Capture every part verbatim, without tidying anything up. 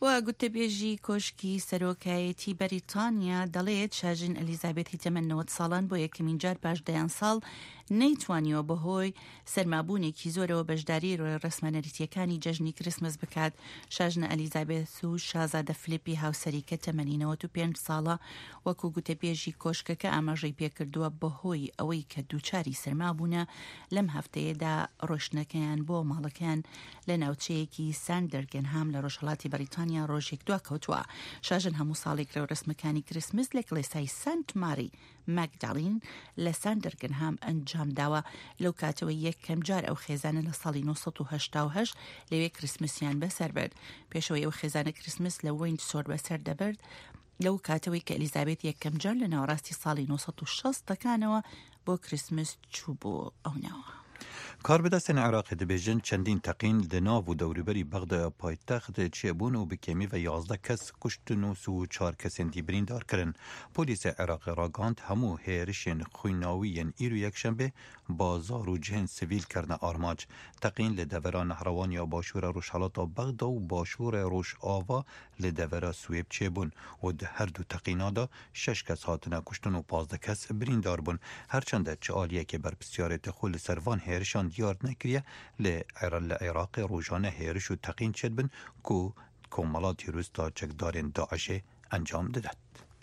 و گوتەبێژی کۆشکی سەرۆکایەتی بەریتانیا دەڵێت شاژن ئەلیزابێتی تەمەن نەوەت ساڵان بۆ یەکەمین جار پاش دەیان ساڵ نەیتوانیەوە بەهۆی سەرمابوونێکی زۆرەوە بەشداری ڕۆی ڕسمەنەریتیەکانی جەژنی کریسمس بکات. شاژنە ئەلیزابێت و شازادە فلیپی هاوسەریکە تەمەنی نەوەت و پێنج ساڵە وەکو گوتەبێژی کۆشکەکە ئاماژەی پێکردووە بەهۆی ئەوەی کە دووچاری سەرمابوونە لەم هەفتەیەدا ڕۆشنەکەیان بۆ ماڵەکەیان لە ناوچەیەکی ساندەرگەنهام لە ڕۆژهەڵاتی بەریتانیا ڕۆژێک دوا کەوتووە. شاژن هەموو ساڵێک لە ڕسمەکانی کریسمس لە کڵێسای سنت ماری مەگدالین لە ساندەرگەنهام ئەنجام داوە. لەو کاتەوە یەکەم جار ئەو خێزانە لە ساڵی نۆ سەد و هەشتا و هەشت لەوێ کریسمسیان بەسەر برد. پێشەوەی ئەو خێزانە کریسمس لە وینسۆر بەسەر دەبرد لەو کاتەوەی کە ئەلیزابێت یەکەم جار لە ناوەڕاستی ساڵی نۆ سەد و شەستەکانەوە بۆ کریسمس چوو بۆ ئەو ناوە. کاربدەستێن عێراقی دەبێژن چەندین تەقین لە ناو و دەوروبەری بەغدا پایتەخت چێبوون و بکەمی و یازدە کەس کوشتن و سی و چوار کەسێن دیبریندارکردن. پۆلیسە عێراقی ڕاگاند هەموو هێرشێن خویناویەن ئیر و یەکشەمبێ بازار و جهێن سڤیل کردنە ئارماج. تەقین لە دەڤەرا نەهڕەوانیا باشوورە ڕۆژهەڵاتا بەغدا و باشوورە ڕۆژئاوا لە دەڤەرا سوێب چێبوون و دە هەردوو تەقینادا شەش کەس هاتنە کوشتن و پازدە کەس بریندار بوون. هەرچەندە چ ئالیەکێ بەرپرسیارەتی خۆ لە سەروان هێرشان دیار نەکریە لە عێراقی ڕۆژانە هێرش و تەقین چێت بن کو کۆمەڵاتی رووستا چەکدارێن داعشێ ئەنجام دەدات.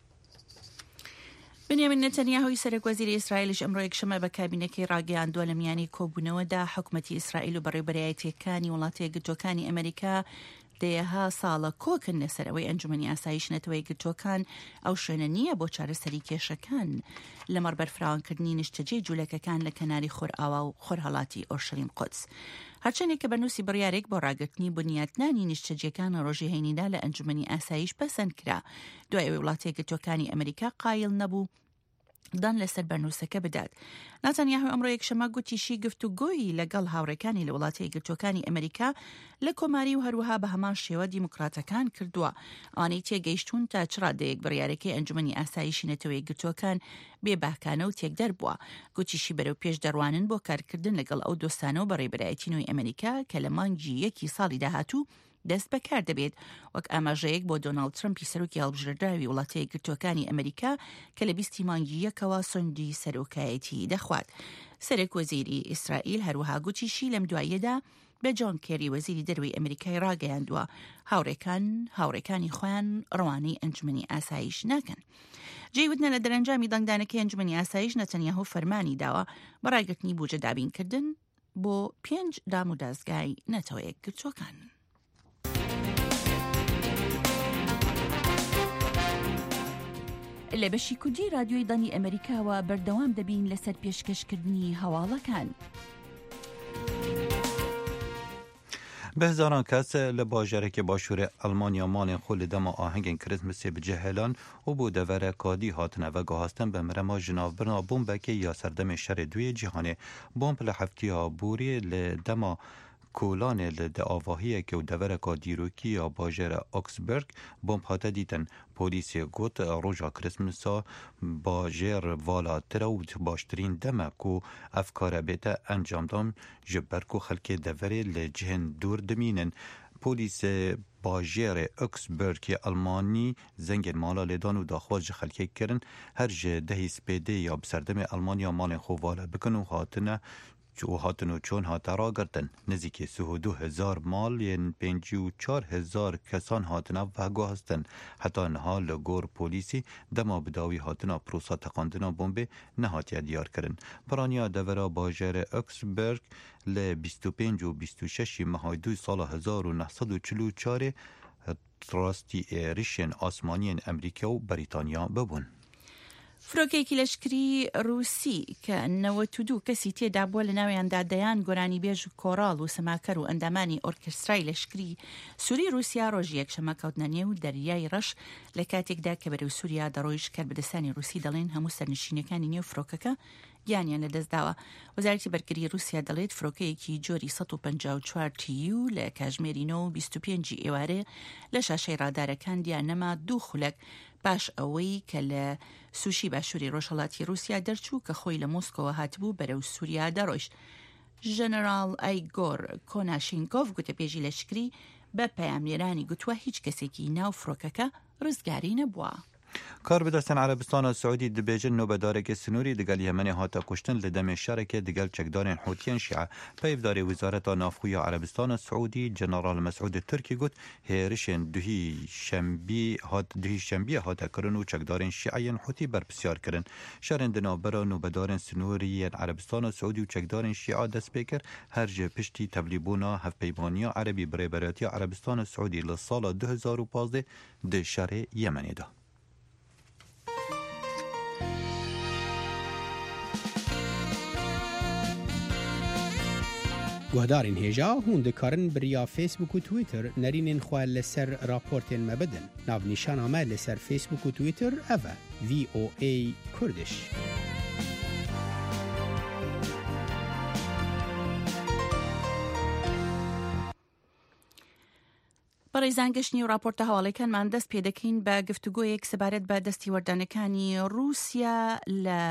بنیامین نەتەنیاهوی سەرۆکوەزیری ئیسرائیلش ئەمڕۆ یەکشەمە بە کابینەکەی ڕاگەیاندووە لە میانی کۆبوونەوەدا حکومەتی ئیسرائیل و بەڕێوەبەرایەتیەکانی وڵاتە یەکگرتووەکانی ئەمریکا دەیەها ساڵە کۆکن لەسەر ئەوەی ئەنجومەنی ئاسایش نەتەوەی یەکگرتووەکان ئەو شوێنە نییە بۆ چارەسەری کێشەکان لەمەڕ بەرفراوانکردنی نیشتەجێی جوولەکەکان لە کەناری خۆرئاوا و خۆرهەڵاتی ئۆرشەلیم قودس. هەرچەندێک کە بەنووسی بڕیارێک بۆ ڕاگررتنی بنیاتنانی نیشتەجیەکان ڕۆژی هەینیدا لە ئەنجومەنی ئاسایش پەسەند کرا دوای ئەوەی وڵاتە یەکگرتووەکانی ئەمریکا قایل نەبوو دان لەسەر بەرنووسەکە بدات. ناتانیاهو ئەمڕۆ یەکشەمە گوتیشی گفتوگۆیی لەگەڵ هاوڕێکانی لە وڵاتە یەکگرتووەکانی ئەمریکا لە کۆماری و هەروەها بە هەمان شێوە دیموکراتەکان کردووە. ئەوانەی تێگەیشتون تا چ ڕادەیەک بڕیارەکەی ئەنجومەنی ئاسایشی نەتەوەی یەکگرتووەکان بێباکانە و تێکدەر بووە. گوتیشی بەرەو پێش دەڕوانن بۆ کارکردن لەگەڵ ئەو دۆستانە و بەڕێوەبەرایەتی نوێی ئەمریکا کە لە مانگی یەکی ساڵی داهاتوو دەست بەکار دەبێت وەک ئاماژەیەک بۆ دۆناڵد ترەمپی سەرۆکی هەڵبژێردراوی وڵاتە یەکگرتووەکانی ئەمریکا کە لە بیستی مانگی یەکەوە سندی سەرۆکایەتی دەخوات. سەرۆکوەزیری ئیسرائیل هەروەها گوتیشی لەم دواییەدا بە جۆن کێری وەزیری دەروی ئەمریکای ڕاگەیاندووە هاوڕێکان هاوڕێکانی خۆیان ڕەوانەی ئەنجومەنی ئاسایش ناکەن. جێوتنە لە دەرەنجامی دەنگدانەکەی ئەنجومەنی ئاسایش نەتەنیاهو فەرمانی داوە بە ڕاگررتنی بوجە دابینکردن بۆ پێنج دام و دەستگای نەتەوە یەکگرتووەکان. لە بەشی کوردی رادیۆی دانی ئەمریکاوە بەردەوام دەبین لەسەر پێشکەشکردنی هەواڵەکان. بهزاران کەس لە باژارێکی باشووری ئەڵمانیا ماڵێن خۆ لە دەما ئاهەنگên کریسمسê بجهێلان û بۆ devera kadî hatine veguhastin bi mirema jinavbirina bombekê ya serdemê şerê duyê cîhanê. Bomb li heftiya Borê li dema Kolanê li de avahiyeke û devereka dîrokî ya bajêra Augsburg bomb hate dîtin. Polîsê got roja Krismisa bajêr vala tira û baştirîn deme ku ev kare bête encamdan ji ber ku xelkê deverê li cihên dûr dimînin. Polîsê bajêrê Augsburgê Almanî zengên mala lêdan û daxwaz ji xelkê kirin her ji dehî spêdê ya bi serdemê Almanya malên xwe vala bikin û hatine û hatin û çûn hate ragirtin. Nizîkî sih û du hezar malên pêncî û çar hezar kesan hatine veguhastin. Heta niha li gor polîsî dema bidawî hatina prosa teqandina bombê nehatiye diyar kirin. Piraniya devera bajêrê Augsburg li bîst û pênc û bîst û şeşî meha du sala hezar û neh sed û çil û çarê rastî êrişên asmaniyên Emerîka û Brîtanya bibûn. فرۆکێکی لەشکری رووسی کە نەوەت و دوو کەسی تێدا بووە لە ناویاندا دەیان گۆرانی بێژ و کۆڕاڵ و سەماکەر و ئەندامانی ئۆرکسترای لەشکری سووری رووسیا ڕۆژی یەکشەمە کەوتنە نێو دەریای ڕەش لە کاتێکدا کە بەرەو سووریا دەڕۆیش کاربەدەستانی رووسی دەڵێن هەموو سەرنشینەکانی نێو فرۆکەکە گیانیان لەدەستداوە. وەزارەتی بەرگری رووسیا دەڵێت فرۆکەیەکی جۆری سەد و پەنجا و چوار تیو لە کاژمێری نۆ و بیست و پێنج ئێوارێ لە شاشەی ڕادارەکان دیانەما دوو خولەک باش ئەوەی کە لە سوشی باشووری ڕۆژهەڵاتی رووسیا دەرچوو کە خۆی لە مۆسکۆوە هاتبوو بەرەو سووریا دەڕۆیشت. ژەنەرال ئایگۆر کۆناشینکۆڤ گوتەپێژی لەشکری بە پەیامنێرانی گوتووە هیچ کەسێکی ناو فرۆکەکە ڕزگاری نەبووە. کار بدەستن عربستان سعودی دبێژن نۆبەدارێکی سنووری دگەل یەمەنی هاتە کوشتن لە دەمێ شارێکێ دگەل چەکدارên حوتیان شیعە پەیڤدارê ویزارەتا نافخویا عربستان سعودی جنرال مسعود ترکی گوت هێرشên duhî şembî hat duhî şembiyê hate kirin û çekdarên şiayên hutî berpisyar kirin. Şerên di navbera nûbedarên sinûriyên Erebistana Saûdî û çekdarên şîa dest pê kir her ji piştî tevlîbûna hevpeybaniya Erebî birêberetiya Erebistana Saûdî li sala du hezar û panzdeh di şerê Yemenê da. گوهدارین هێژا هون دikarin biriya Facebook û Twitter nerînên xwe li ser raportên me bidin. Navnîşana me li ser Facebook û Twitter ev e V O A Kurdish. بەڕێزانگەشتنی و راپۆرتە هەواڵەکانمان دەست پێ دەکەین بە گفتوگۆیەک سەبارەت بە دەستی وەردانەکانی رووسیا لە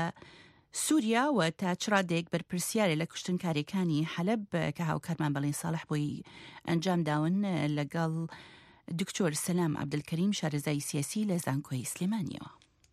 سووریا و تا چرادێک بەرپرسیارە لە کوشتنکاریەکانی حەلەب کە هاوکارمان بەڵێن ساڵح بۆی ئەنجام داون لەگەڵ دکتۆر سەلام عەبدولکەریم شارەزای سیاسی لە زانکۆی سلێمانیەوە.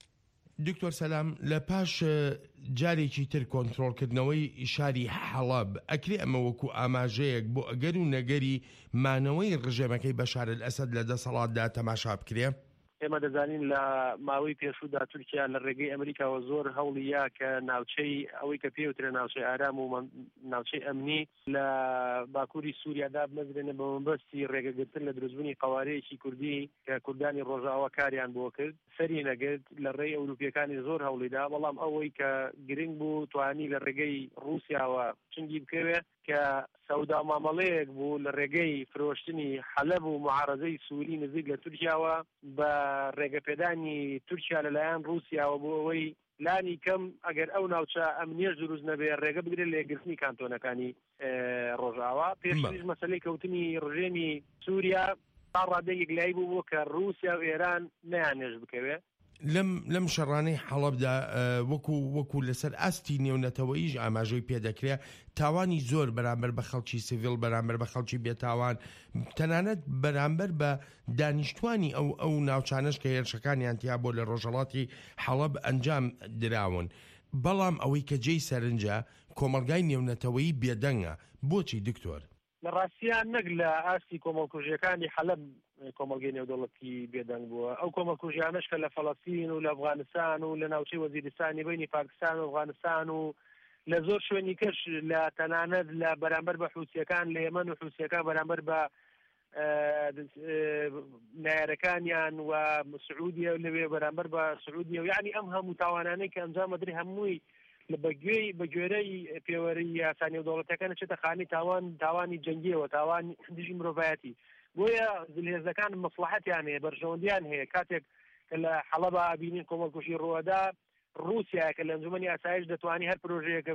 دکتۆر سەلام لە پاش جارێکی تر کۆنتڕۆڵکردنەوەی شاری حەڵەب ئەکرێ ئەمە وەکو ئاماژەیەک بۆ ئەگەر و نەگەری مانەوەی ڕژێمەکەی بەشار ئەسەد لە دەسەڵاتدا تەماشا بکرێ؟ ئێمە دەزانین لە ماوەی پێشودا تورکیا لە ڕێگەی ئەمریکاوە زۆر هەوڵیە کە ناوچەی ئەوەی کە پێوترێ ناوچەی ئارام و ناوچەی ئەمنی لە باکووری سووریادا بمەزرێنە بە مەبەستی ڕێگەگرتن لە دروستبوونی قەوارەیەکی کوردی کە کوردانی ڕۆژاوە کاریان بۆ کرد سەری نەگرت لە ڕێی ئەوروپیەکانی زۆر هەوڵیدا بەڵام ئەوەی کە گرنگ بوو توانی لە ڕێگەی رووسیاوە چنگی بکەوێ کە سەودا مامەڵەیەک بوو لە ڕێگەی فرۆشتنی حەلەب و معارەزەی سووری نزیک لە تورکیاوە بە ڕێگەپێدانی تورکیا لەلایەن رووسیاوە بۆ ئەوەی لانی کەم ئەگەر ئەو ناوچە ئەمنیەش دروست نەبێ ڕێگە بگرێت لە یەکگرتنی کانتۆنەکانی ڕۆژاوە پێشتریش مەسەلەی کەوتنی ڕژێمی سووریا تا ڕادەیەک لای بوو بۆ کە رووسیا و ئێران نەیانێژ بکەوێ لەم لەم شەڕانەی حەڵەبدا وەکو وەکو لەسەر ئاستی نێونەتەوەیش ئاماژەی پێدەکرێ تاوانی زۆر بەرامبەر بە خەڵکی سیڤیل بەرامبەر بە خەڵکی بێتاوان تەنانەت بەرامبەر بە دانیشتوانی ئەو ئەو ناوچانش کە هێرشەکانیان تیا بۆ لە ڕۆژهەڵاتی حەڵەب ئەنجام دراون. بەڵام ئەوەی کە جێی سەرنجە کۆمەلگای نێونەتەوەیی بێدەنگە. بۆچی دکتۆر؟ لە ڕاستیان نەک لە ئاستی کۆمەڵکوژیەکانی حەلەب کۆمەلگەی نێودەوڵەتی بێدەنگ بووە ئەو کۆمەڵکوژیانەش کە لە فەڵەستین و لە ئەفغانستان و لە ناوچەی وەزیرستانی بینی پاکستان و ئەفغانستان و لە زۆر شوێنی کەش لە تەنانەت لە بەرامبەر بە حووسیەکان لە یەمەن و حووسیەکان بەرامبەر بە نایارەکانیان و سعودیە لەوێ بەرامبەر بە سعودیە و یعنی ئەم هەموو تاوانانەی کە ئەنجام بدرێ هەمووی لە بەگوێی بە گوێرەی پێوەری یاسانی وڵاتەکان چێتە خانی تاوان تاوانی جەنگیەوە تاوان دژی مرۆڤایەتی بۆیە دلهێزەکان مەسلحەتیان هەیە بەرژەوەندیان هەیە کاتێک کە لە حەڵەبا ئابینین کۆمەڵکوژی ڕۆدا رووسیا کە لە ئەنجومەنی ئاسایش دەتوانی هەر پرۆژەیەکە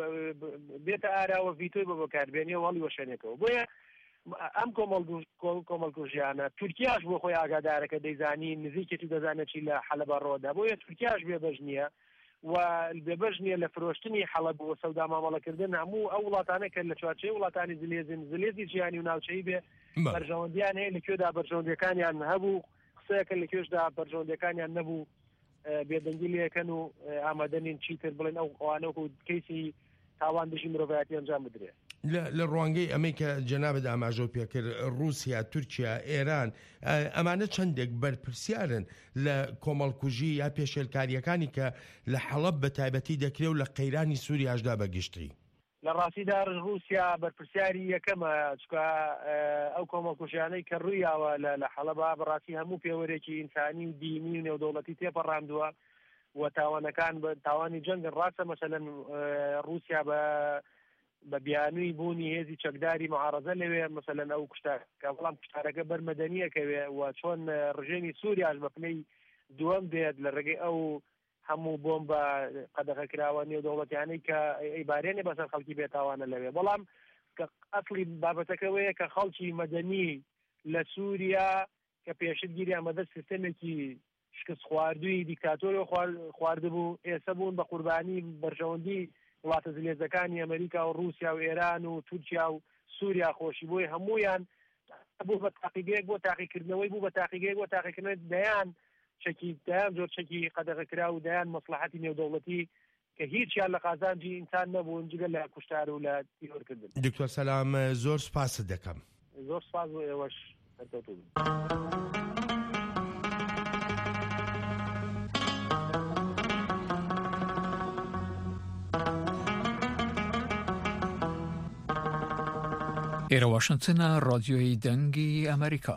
بێتە ئاراوە ڤیتۆی بە بەکاربێنێ و هەڵی وەشێنێتەوە بۆیە ئەم کۆمەڵکوژیانە تورکیاش بۆ خۆی ئاگادارەکە دەیزانی نزیکێتی دەزانێت چی لە حەلەبا ڕۆدا بۆیە تورکیاش بێبەش نییە و بێبەش نییە لە فرۆشتنی حەڵەب و سەودا مامەڵەکردن هەموو ئەو وڵاتانە کە لە چوارچێی وڵاتانی زلێزن زلێزی جیهانی و ناوچەی بێ بەرژەوەندیان هەیە لەکوێدا بەرژەوەندیەکانیان هەبوو قسەیەکە لەکوێشدا بەرژەوەندیەکانیان نەبوو بێدەنگی لێەکەن و ئامادەنین چیتر بڵێن ئەو ئەوانە و کەیسی تاوان دژی مرۆڤایەتی ئەنجام بدرێت. لە ڕوانگەی ئەمەی کە جەنابەت ئاماژە پێکرد رووسیا تورکیا ئێران ئەمانە چەندێک بەرپرسیارن لە کۆمەڵکوژی یا پێشێلکاریەکانی کە لە حەڵەب بە تایبەتی دەکرێت و لە قەیرانی سووریاشدا بەگشتی لە ڕاستیدا رووسیا بەرپرسیاری یەکەمە چکە ئەو کۆمەڵکوژیانەی کە ڕوویاوە لە حەڵەبا بەڕاستی هەموو پێوەرێکی ئینسانی و دینی و نێودەوڵەتی تێپەڕاندووە و تاوانەکان بە تاوانی جەنگن ڕاستە مەسەلەن رووسیا بە بە بیانووی بوونی هێزی چەکداری معارەزە لەوێ مەسەلەن ئەو کوشتارەکە بەڵام کوشتارەکە بەرمەدەنیەکەوێ و چۆن ڕژێمی سووریاش بە پلەی دووەم دێت لە ڕێگەی ئەو هەموو بۆم بە قەدەغەکراوە نێودەوڵەتیانەی کە ئەیبارێنێ بەسەر خەڵکی بێتاوانە لەوێ بەڵام کە ئەسڵی بابەتەکەوەیە کە خەڵکی مەدەنی لە سووریا کە پێشت گیریان مەدە سیستەمێکی شکست خواردووی دیکتاتۆری خواردبوو ئێستا بوون بە قوربانی بەرژەوەندی وڵاتە زلێزەکانی ئەمریکا و رووسیا و ئێران و تورکیا و سووریا خۆشی بۆی هەمویان بوو بە تاقیگەیەک بۆ تاقیکردنەوەی بوو بە تاقیگەیەک بۆ تاقیکردن دەیان شەکی دایان زۆر شەکی قەدەغەکرا و دەیان مەسلحەتی نێودەوڵەتی کە هیچیان لە قازانجی ئینسان نەبوون جگە لە کوشتار و لە تیرۆرکردن. دکتۆر سەلام زۆر سپاست دەکەم. زۆر سپاس بۆ ئێوەش هەرکەوتوو بن. ئێرە واشنگتنە ڕادیۆی دەنگی ئەمریکا.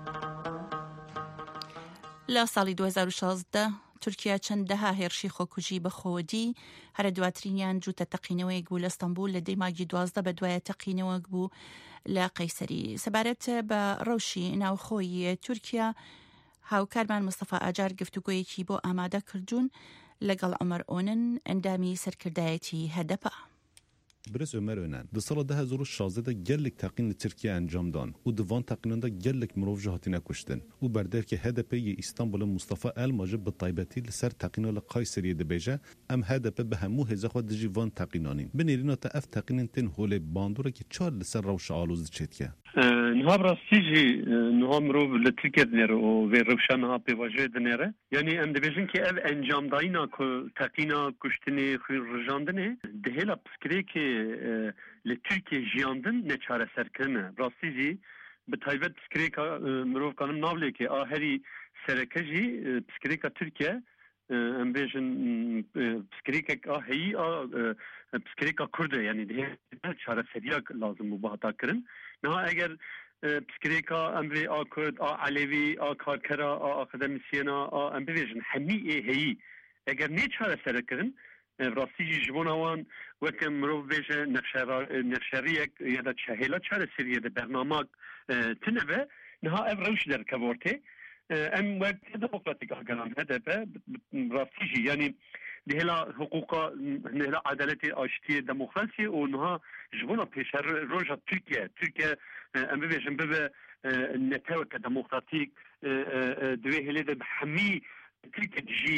لە ساڵی دوو هەزار و شازدە تورکیا چەندەها هێرشی خۆکوژی بەخۆدی هەرە دواترینیان جوتە تەقینەوەیەک بوو لە ئەستەمبول لە دەی ماگی دوازدە بە دوایە تەقینەوەک بوو لە قەیسەری. سەبارەت بە ڕەوشی ناوخۆی تورکیا هاوکارمان مستەفا ئاجار گفتوگۆیەکی بۆ ئامادە کردوون لەگەڵ عومەر ئۆنن ئەندامی سەرکردایەتی هەدەپە. برز Ömer Önen, di sala ده هزار و شازده de gellik teqîn li Tirkiye encam dan û di van teqînan de gellik mirov ji hatine kuştin û berdevkê H D P yê İstanbulê Mustafa Elma ji bi taybetî li ser teqîna li Qayseriyê dibêje em H D P bi hemû hêza xwe dijî van teqînanîn. Binêrîna te ev teqînên tên holê bandurekî çar li ser rewşa alûz diçêtiye. Niha rastî jî niha mirov li Tirkiye dinêre û vê rewşa niha pêvajiyê dinêre. Yani em dibêjin ki ev encamdayîna ku teqîna kuştinê xwînrijandinê di hêla piskirêkê li Tirkiye jiyandin ne çareserkirine. Rastî jî bi taybet piskirêka mirov kanim navlêkê a herî sereke jî piskirêka Tirkiye em bêjin piskirêkek a heyî a piskirêka Kurd e yani di hêla çareseriya lazim bû hata kirin. Niha eger piskirêka em vê a Kurd a Alevî a karkera a akademisyena a em bibêjin hemî ê heyî eger nê çareserkirin rastî jî ji bona wan weke mirov bêje nefşeriyek ya da çehêla çareseriyê de bernamak tune be niha ev rewş derkevortê em wek demokratîk ageran H D P rastî jî yani di hêla huquqa di hêla adaletê aştiyê demokrasiyê û niha ji bona pêşer roja Tirkiye Tirkiye em bibêjin bibe neteweke demokratîk divê hêlê de bi hemî Tirkiye dijî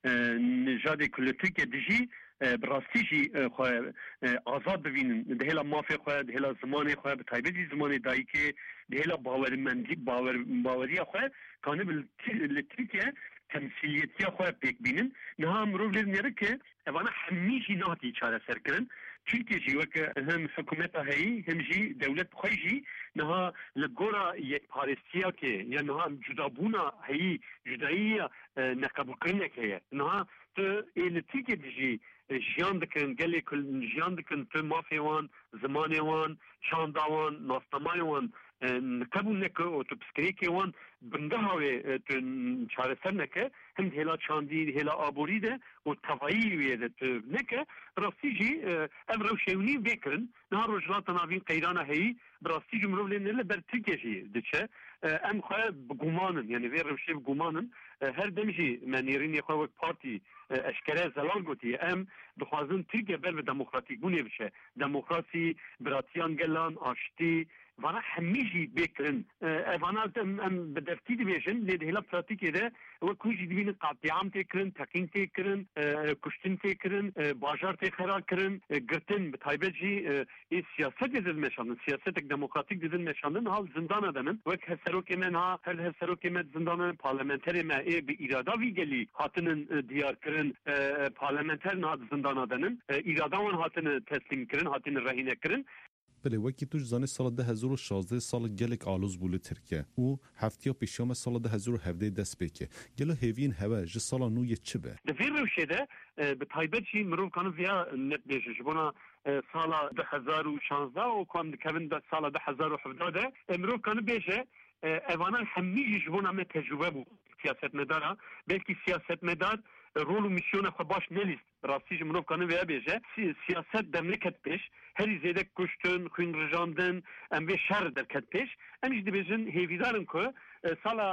nijadê ku li Tirkiye dijî bi rastî jî xwe azad bibînin di hêla mafê xwe di hêla zimanê xwe bi taybetî zimanê dayîkê di hêla bawermendî baweriya xwe kanî li Tirkiye temsîliyetiya xwe pêk bînin. Niha mirov lê dinêre ki evana hemî jî nahatî çareserkirin. Tirkiye jî weke hem hikûmeta heyî hem jî dewlet xwe jî niha li gora yekparestiyakê ya niha cudabûna heyî cudayiya neqebûlkirinek heye. Niha tu ê li Tirkiye dijî jiyan dikin gelê ku jiyan dikin tu mafê wan zimanê wan çanda wan nastemayê wan nikebûn neke û tu piskirêkê wan bingeha wê tu çareser neke hem hêla çandî hêla aborî de û tevayî wê de tu neke rastî jî ev rewşewnî vê kirin niha rojhilata navîn qeyrana heyî bi rastî jî mirov lê nêle ber Tirkiye jî diçe em xwe bigumanin yani vê rewşê bigumanin her dem jî me nêrînê xwe wek partî eşkere zelal gotiye em dixwazin Tirkiye ber bi demokratîkbûnê biçe demokrasî biratiyan gelan aştî vana hemî jî bêkirin evana em bi deftî dibêjin lê di hêla pratikê de wek ku jî dibînin qatîam tê kirin teqîn tê kirin kuştin tê kirin bajar tê xera kirin girtin bi taybet jî ê siyasetê didin meşandin siyasetek demokratîk didin meşandin hal zindana demin wek hevserokê me niha her hevserokê me zindana parlamenterê me ê bi îrada vî gelî hatinin diyar kirin parlamenter niha zindana denin îrada wan hatine teslîm kirin hatine rehîne kirin. Belê wekî tu ji zanî sala de hezar û şazdeh sala gelek alûz bû li Tirkiye û heftiya pêşiya me sala de hezar û hevdê dest pêke. Gelo hêviyên heve ji sala nû yê çi be? Di vê rewşê de bi taybet jî mirov kanin vêya netbêje ji bona sala de hezar û şazdeh û ku em dikevin de sala de hezar û hevdeh de mirov kanin bêje evana hemî jî ji bona me tecrübe bû siyasetmedara belkî siyasetmedar rol û misyona xwe baş nelîst rastî ji mirov kanin vêya bêje siyaset demlik ket pêş herî zêde kuştin xwînrijandin em vê şer derket pêş em jî dibêjin hêvîdarin ku sala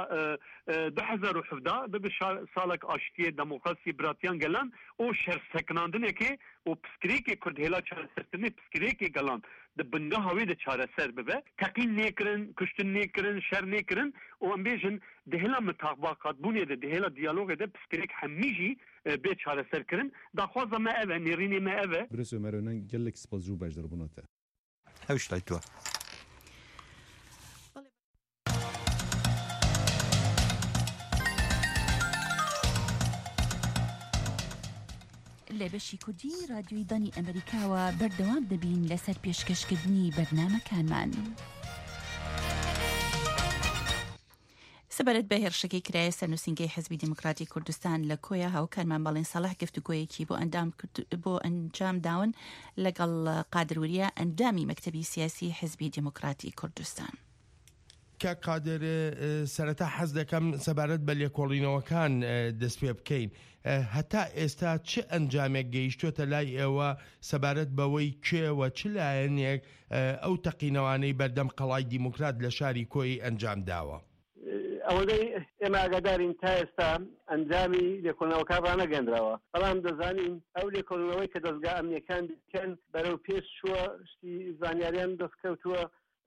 du hezar û hevdeh bibe salek aştiyê demokrasiyê biratiyan gelan û şersekinandinekê û piskirêkê Kurd hêla çareserkirinê piskirêkê gelan di bingeha wê de çareser bibe teqîn nêkirin kuştin nêkirin şer nêkirin û em bêjin di hêla mitaqbaqatbûnê de di hêla diyalogê de piskirêk hemî jî bê çareserkirin daxwaza me ev e nêrînê me ev e. Birêz Ömer Önen gelek spas jû bejdarbûna te. Ew ştayt لە بەشی کوردی رادیۆی دانی ئەمریکاوە بەردەوام دەبین لەسەر پێشکەشکردنی بەرنامەکانمان. سەبارەت بە هێرشەکەی کرایە سەرنووسینگەی حزبی دیموکراتی کوردستان لە کۆیە هاوکارمان باڵێن سەڵاح گفتوگۆیەکی بۆ ئەندام بۆ ئەنجام داون لەگەڵ قادروریە ئەندامی مەکتەبی سیاسی حزبی دیموکراتی کوردستان. کە قادر سەرەتا حەز دەکەم سەبارەت بە لێکۆڵینەوەکان دەست پێ بکەین. هەتا ئێستا چه ئەنجامێک گەیشتوتە لای ئێوە سەبارەت بەوەی کێوە چ لایەنێک ئەو تەقینەوانەی بەردەم قەڵای دیموکرات لە شاری کۆی ئەنجام داوە؟ ئەوەی ئێمە ئاگادارین تا ئێستا ئەنجامی لێکۆڵینەوەکان ڕانەگەندراوە، بەڵام دەزانین ئەو لێکۆڵینەوەی کە دەستگا ئەمنیەکان بکەن بەرەو پێش چووە شتی زانیاریان دەستکەوتووە،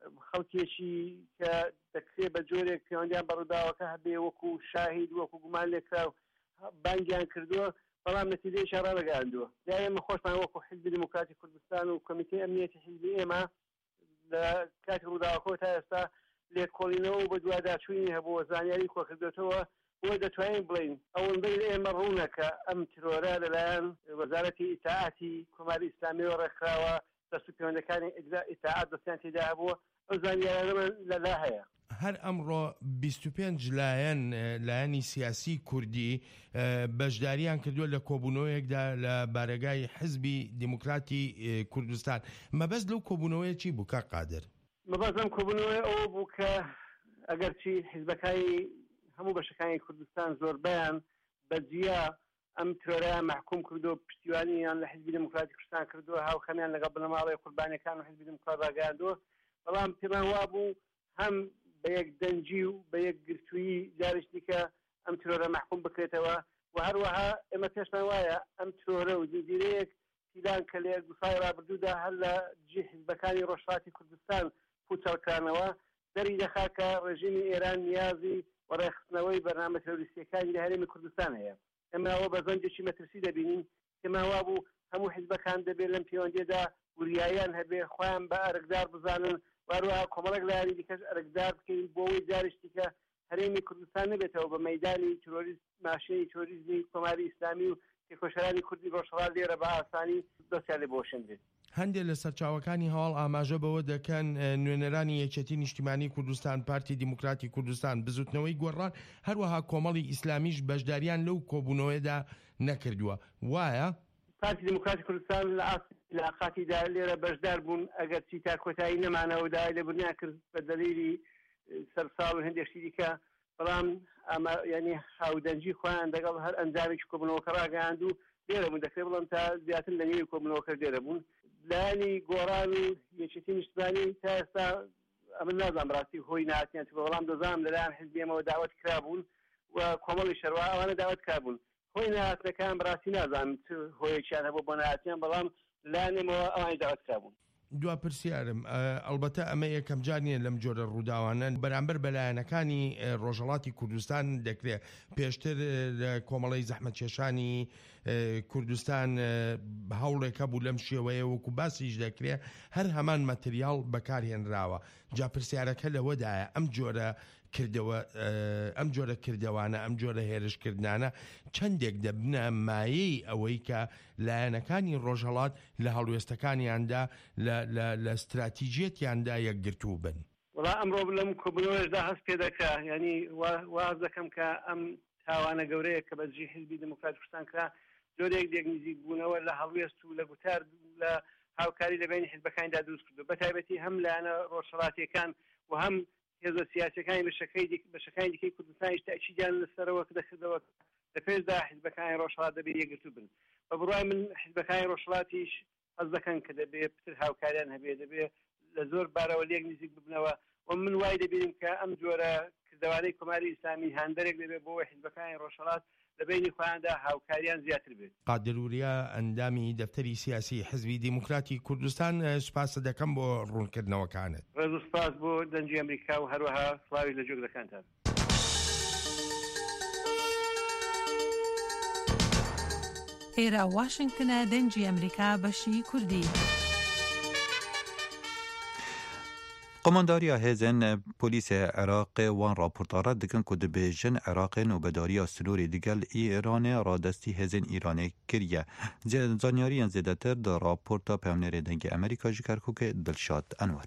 خەڵکێکی کە دەکرێت بە جۆرێک پەیوەندیان بەڕووداوەکە هەبێ وەکو شاهید وەکو گومان لێکراو بانگیان کردووە، بەڵام نەتیجەیەکیان ڕانەگەاندووە. یا ئێمە خۆشمان وەکو حزبی دیموکراتی کوردستان و کۆمیتەی ئەمنیەتی حزبی ئێمە لە کاتی ڕووداوەکەەوە تا ئێستا لێکۆڵینەوە و بە دوواداچووی هەبووە زانیاری کۆکردێتەوە بۆ دەتوانین بڵین ئەوەندەی ئێمە ڕوونەکە ئەم ترۆرە لەلایەن وەزارەتی ئیتاعاتی کۆماری ئیسلامیەوە ڕێکخراوە، دەست و پەیوەندەکانی ئیتاعات دەستیان تێدا هەبووە، ئەو زانیاریانە لەلا هەیە. هەر ئەمڕۆ بیست و پێنج لایەن لایەنی سیاسی کوردی بەشداریان کردووە لە کۆبوونەوەیەکدا لە بارگای حزبی دیموکراتی کوردستان. مەبەست لەو کۆبوونەوەیە چی بوو کاک قادر؟ مەبەستم کۆبوونەوەی ئەوە بوو کە ئەگەرچی حیزبەکانی هەموو بەشەکانی کوردستان زۆربیان بەجیا ئەم ترۆرەیان محکوم کردو، پشتیوانیان لە حزبی دیموکراتی کوردستان کردووە، هاوخەمیان لەگەڵ بنەماڵی قوربانیەکان و حزبی دیموکرات ڕاگەاندووە، بەڵام پێمان وابوو هەم بە یەک دەنجی و بە یەک گرتووی جارێک دیکە ئەم ترۆرە محکوم بکرێتەوە و هەروەها ئێمە پێشمان وایە ئەم ترۆرە و زنجیرەیەک پیلان کە لە گوسای ڕابردوودا هەر لە جێ حیزبەکانی ڕۆژهەڵاتی کوردستان پوچەڵکانەوە دەری دەخات کە ڕێژیمی ئێران نیازی وەڕێخستنەوەی بەرنامە تەرۆریستیەکانی لە هەرێمی کوردستان هەیە. ئێمە ئەوە بە زەنجێکی مەترسی دەبینین، پێمان وابوو هەموو حیزبەکان دەبێت لەم پەیوەندیەدا وریایان هەبێ، خۆیان بە ئەرکدار بزانن، وەروەها کۆمەڵێک لایەنی دیکەش ئەرکدار بکەین بۆ ئەوەی جارێکی کە هەرێمی کوردستان نبێتەوە بە مەیدانی تۆریزم، ماشینی تۆریزمی کۆماری ئیسلامی و تێکۆشەرانی کوردی ڕۆژهەڵات لێرە بە ئاسانی دەستیان لێ بۆشێنرێت. هەندێک لە سەرچاوەکانی هەواڵ ئاماژە بەوە دەکەن نوێنەرانی یەکێتی نیشتیمانی کوردستان، پارتی دیموکراتی کوردستان بزوتنەوەی گۆڕان، هەروەها کۆمەڵی ئیسلامیش بەشداریان لەو کۆبوونەوەیدا نەکردووە. وایە پارتی دیموکراتی کوردستان لە علاقاتیدا لێرە بەشدار بوون، ئەگەر چی تا کۆتایی نەمانەوە داوای لێبوونیان کرد بە دەلیلی سەرساڵ و هەندێشتی دیکە، بەڵام ینی هاودەنجی خۆیان دەگەڵ هەر ئەنجامێکی کۆبوونەوەکە ڕاگەاند و لێرە بوون. دەکرێت بڵم تا زیاتر لە نێوی کۆبوونەوەکە لێرە بوون. لایەنی گۆڕان و یەکێتی نیشتیمانی تا ئێستا ئەمە نازانم ڕاستی هۆی نهاتیان چ، بەڵام دەزانم لەلایەن حیزبی ئێمەوە داوەت کرابوون و کۆمەڵی شەروا ئەوانە داوەت کرابوون. هۆی نهاتەکان بەڕاستی نازانم چ هۆیەکیان هەبوو بۆ نهاتیان، بەڵام لایەن ئێمەوە ئەوانی داوەت کرابوون. دوا پرسیارم، ئەلبەتە ئەمە یەکەم جار نیە لەم جۆرە ڕووداوانە بەرامبەر بەلایەنەکانی ڕۆژهەڵاتی کوردستان دەکرێت. پێشتر لە کۆمەڵی زەحمەتکێشانی کوردستان هەوڵێکە بوو لەم شێوەیە وەکو باسیش دەکرێت هەر هەمان مەتریاڵ بەکارهێنراوە. جا پرسیارەکە لەوەدایە ئەم جۆرە کردەوە ئەم جۆرە کردەوانە ئەم جۆرە هێرشکردانە چەندێک دەبنە مایەی ئەوەی کە لایەنەکانی ڕۆژهەڵات لە هەڵوێستەکانیاندا لە استراتیژیەتیاندا یەکگرتوو بن. وڵا ئەمڕۆ لەم کۆبوونەوەشدا هەست پێ دەکا، ینی واز دەکەم کە ئەم تاوانە گەورەیە کە بەجێ حیزبی دیموکراتی کوردستان کرا زۆرێک دێک نزیک بوونەوە لە هەڵوێست و لە گوتار لە هاوکاری لەبینی حیزبەکانیدا دروست کردو، بە تایبەتی هەم لایەنە ڕۆژهەڵاتیەکان و هەم هێزە سیاسیەکانی بەشەکانی دیکەی کوردستانیش تاکیدیان لەسەرەوە دەکردەوە لە پێشدا حیزبەکانی ڕۆژهەڵات دەبێت یەکگرتوو بن. بە بڕای من حیزبەکانی ڕۆژهەڵاتیش حەز دەکەن کە دەبێت پتر هاوکاریان هەبێت، دەبێت لە زۆر بارەوە لێک نزیک ببنەوە و من وای دەبینم کە ئەم جۆرە کردەوانەی کۆماری ئیسلامی هاندەرێک دەبێت بۆ حیزبەکانی ڕۆژهەڵات لە بینی خۆیاندا هاوکاریان زیاتر بێت. قادروریە ئەندامی دەفتەری سیاسی حزبی دیموکراتی کوردستان، سوپاس دەکەم بۆ ڕوونکردنەوەکانت. ڕێز و سوپاس بۆ دەنجی ئەمریکا و هەروەها سڵاوی لە جۆگەکانتان. ئێرە واشنگتنە دەنجی ئەمریکا بەشی کوردی. قمانداریا هزن پلیس عراق وان راپورتارات دکن که دبیجن عراق نوبداریا سنوری دیگل ایران را دستی هزن ایرانی کریه. زانیاری زیدتر در راپورتا پیامنر دنگ امریکا جکر که دلشاد انوار.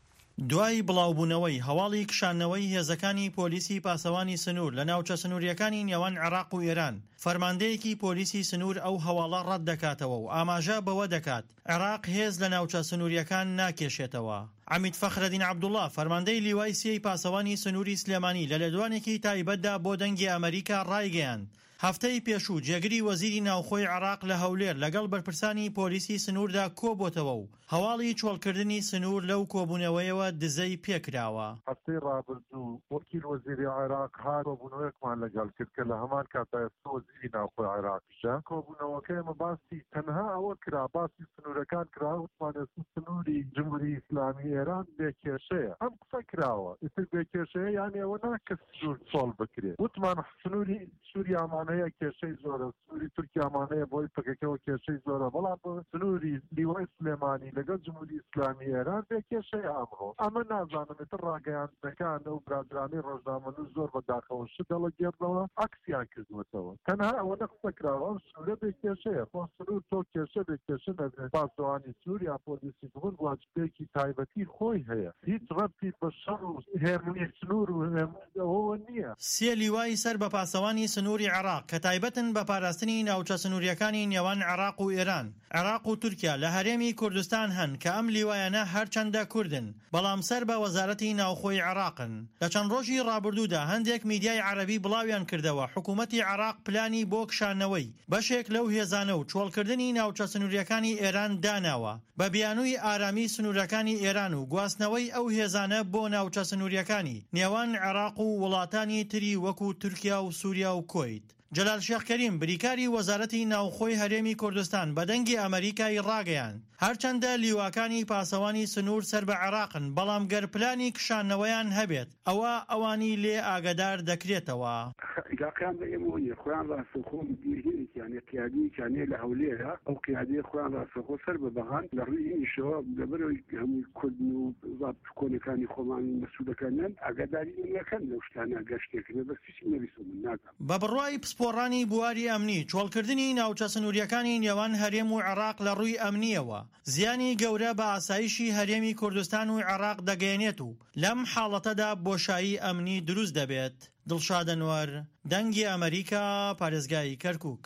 دوای بڵاوبوونەوەی هەواڵی کشانەوەی هێزەکانی پۆلیسی پاسەوانی سنوور لە ناوچە سنووریەکانی نێوان عێراق و ئێران فەرماندەیەکی پۆلیسی سنوور ئەو هەواڵە ڕەت دەکاتەوە و ئاماژە بەوە دەکات عێراق هێز لە ناوچە سنووریەکان ناکێشێتەوە. عەمید فەخرەدین عەبدوڵڵا فەرماندەی لیوای سیەی پاسەوانی سنووری سلێمانی لە لێدوانێکی تایبەتدا بۆ دەنگی ئەمریکا ڕایگەیاند هەفتەی پێشوو جێگری وەزیری ناوخۆی عێراق لە هەولێر لەگەڵ بەرپرسانی پۆلیسی سنووردا کۆبووتەوە و هەواڵی چۆڵکردنی سنوور لەو کۆبوونەوەیەوە دزەی پێکراوە. هەفتەی ڕابردوو وەکیل وەزیری عێراق هات کۆبوونەوەیەکمان لەگەڵ کرد کە لە هەمان کاتە وەزیری ناوخۆی عێراقیشە کۆبوونەوەکە ئێمە باسی تەنها ئەوە کرا باسی سنوورەکان کرا وتمان سنووری جمهوری ئیسلامی ئێران بێکێشەیە ئەم قسە کراوە ئیتر بێکێشەیە یانی ئەوە ناکە سنوور چۆڵ بکرێت وتمان سنووری سووریامانەیە کێشەی زۆرە سنووری تورکیامانەیە بۆی پکەکەەوە کێشەی زۆرە بەڵام سنووری لیوای سلێمانی لەگەڵ جمهوری ئیسلامی ئێران بێ کێشەی ئامڕۆ ئەمە نازانمێتتر ڕاگەیاندەکان ئەو برادرانی ڕۆژنامەنووس زۆر بەداخەوە شدەڵە گێردەوە عکسیان کردوێتەوە تەنها ئەوە نەقسە کراوە ئەم سنوورە بێ کێشەیە خۆ سنوور تۆ کێشە بێ کێشە نەبێت پاسەوانی سووریا پۆلیسی کوردن واجبێکی تایبەتی خۆی هەیە هیچ ڕەتی بە شەڕ و هێرمی سنوور و ئەوە نییە. سێ لیوای سەر بە پاسەوانی سنووری عێراق کە تایبەتن بە پاراستنی ناوچە سنووریەکانی نێوان عێراق و ئێران عێراق و تورکیا لە هەرێمی کوردستان هەن کە ئەم لیوایانە هەرچەندە کوردن بەڵام سەر بە وەزارەتی ناوخۆی عێراقن. لە چەند ڕۆژی ڕابردوودا هەندێک میدیای عەرەبی بڵاویان کردەوە حکوومەتی عێراق پلانی بۆ کشانەوەی بەشێک لەو هێزانە و چۆڵکردنی ناوچە سنووریەکانی ئێران داناوە بە بیانووی ئارامی سنوورەکانی ئێران و گواستنەوەی ئەو هێزانە بۆ ناوچە سنووریەکانی نێوان عێراق و وڵاتانی تری وەکو تورکیا و سووریا و کۆیت. جەلال شێخ کەریم بریکاری وەزارەتی ناوخۆی هەرێمی کوردستان بە دەنگی ئەمریکای ڕاگەیان هەرچەندە لیواکانی پاسەوانی سنوور سەر بە عێراقن بەڵام گەر پلانی کشانەوەیان هەبێت ئەوە ئەوانی لێ ئاگادار دەکرێتەوە. عێراقیان بە ئێمەوە خۆیان ڕاستەوخۆ دیرهێنێکیانێ قیادییەکیانێ لە هەولێرە ئەو قیادەیە خۆیان ڕاستەخۆ سەر بە بەغان لە ڕووی ئینیشەوە لەبەرەوەی هەمووی کورد و کۆنەکانی خۆمان مەسوولەکانیان ئاگاداری نەکەن لەو شتانە گەشتێکن بەس هیچ نەویستم ناکەم. بە بڕوای پۆڕانی بواری ئەمنی چۆڵکردنی ناوچە سنووریەکانی نێوان هەرێم و عێراق لە ڕووی ئەمنیەوە زیانی گەورە بە ئاسایشی هەرێمی کوردستان و عێراق دەگەیەنێت و لەم حاڵەتەدا بۆشایی ئەمنی دروست دەبێت. دڵشاد ئەنوەر دەنگی ئەمریکا پارێزگای کەرکووک.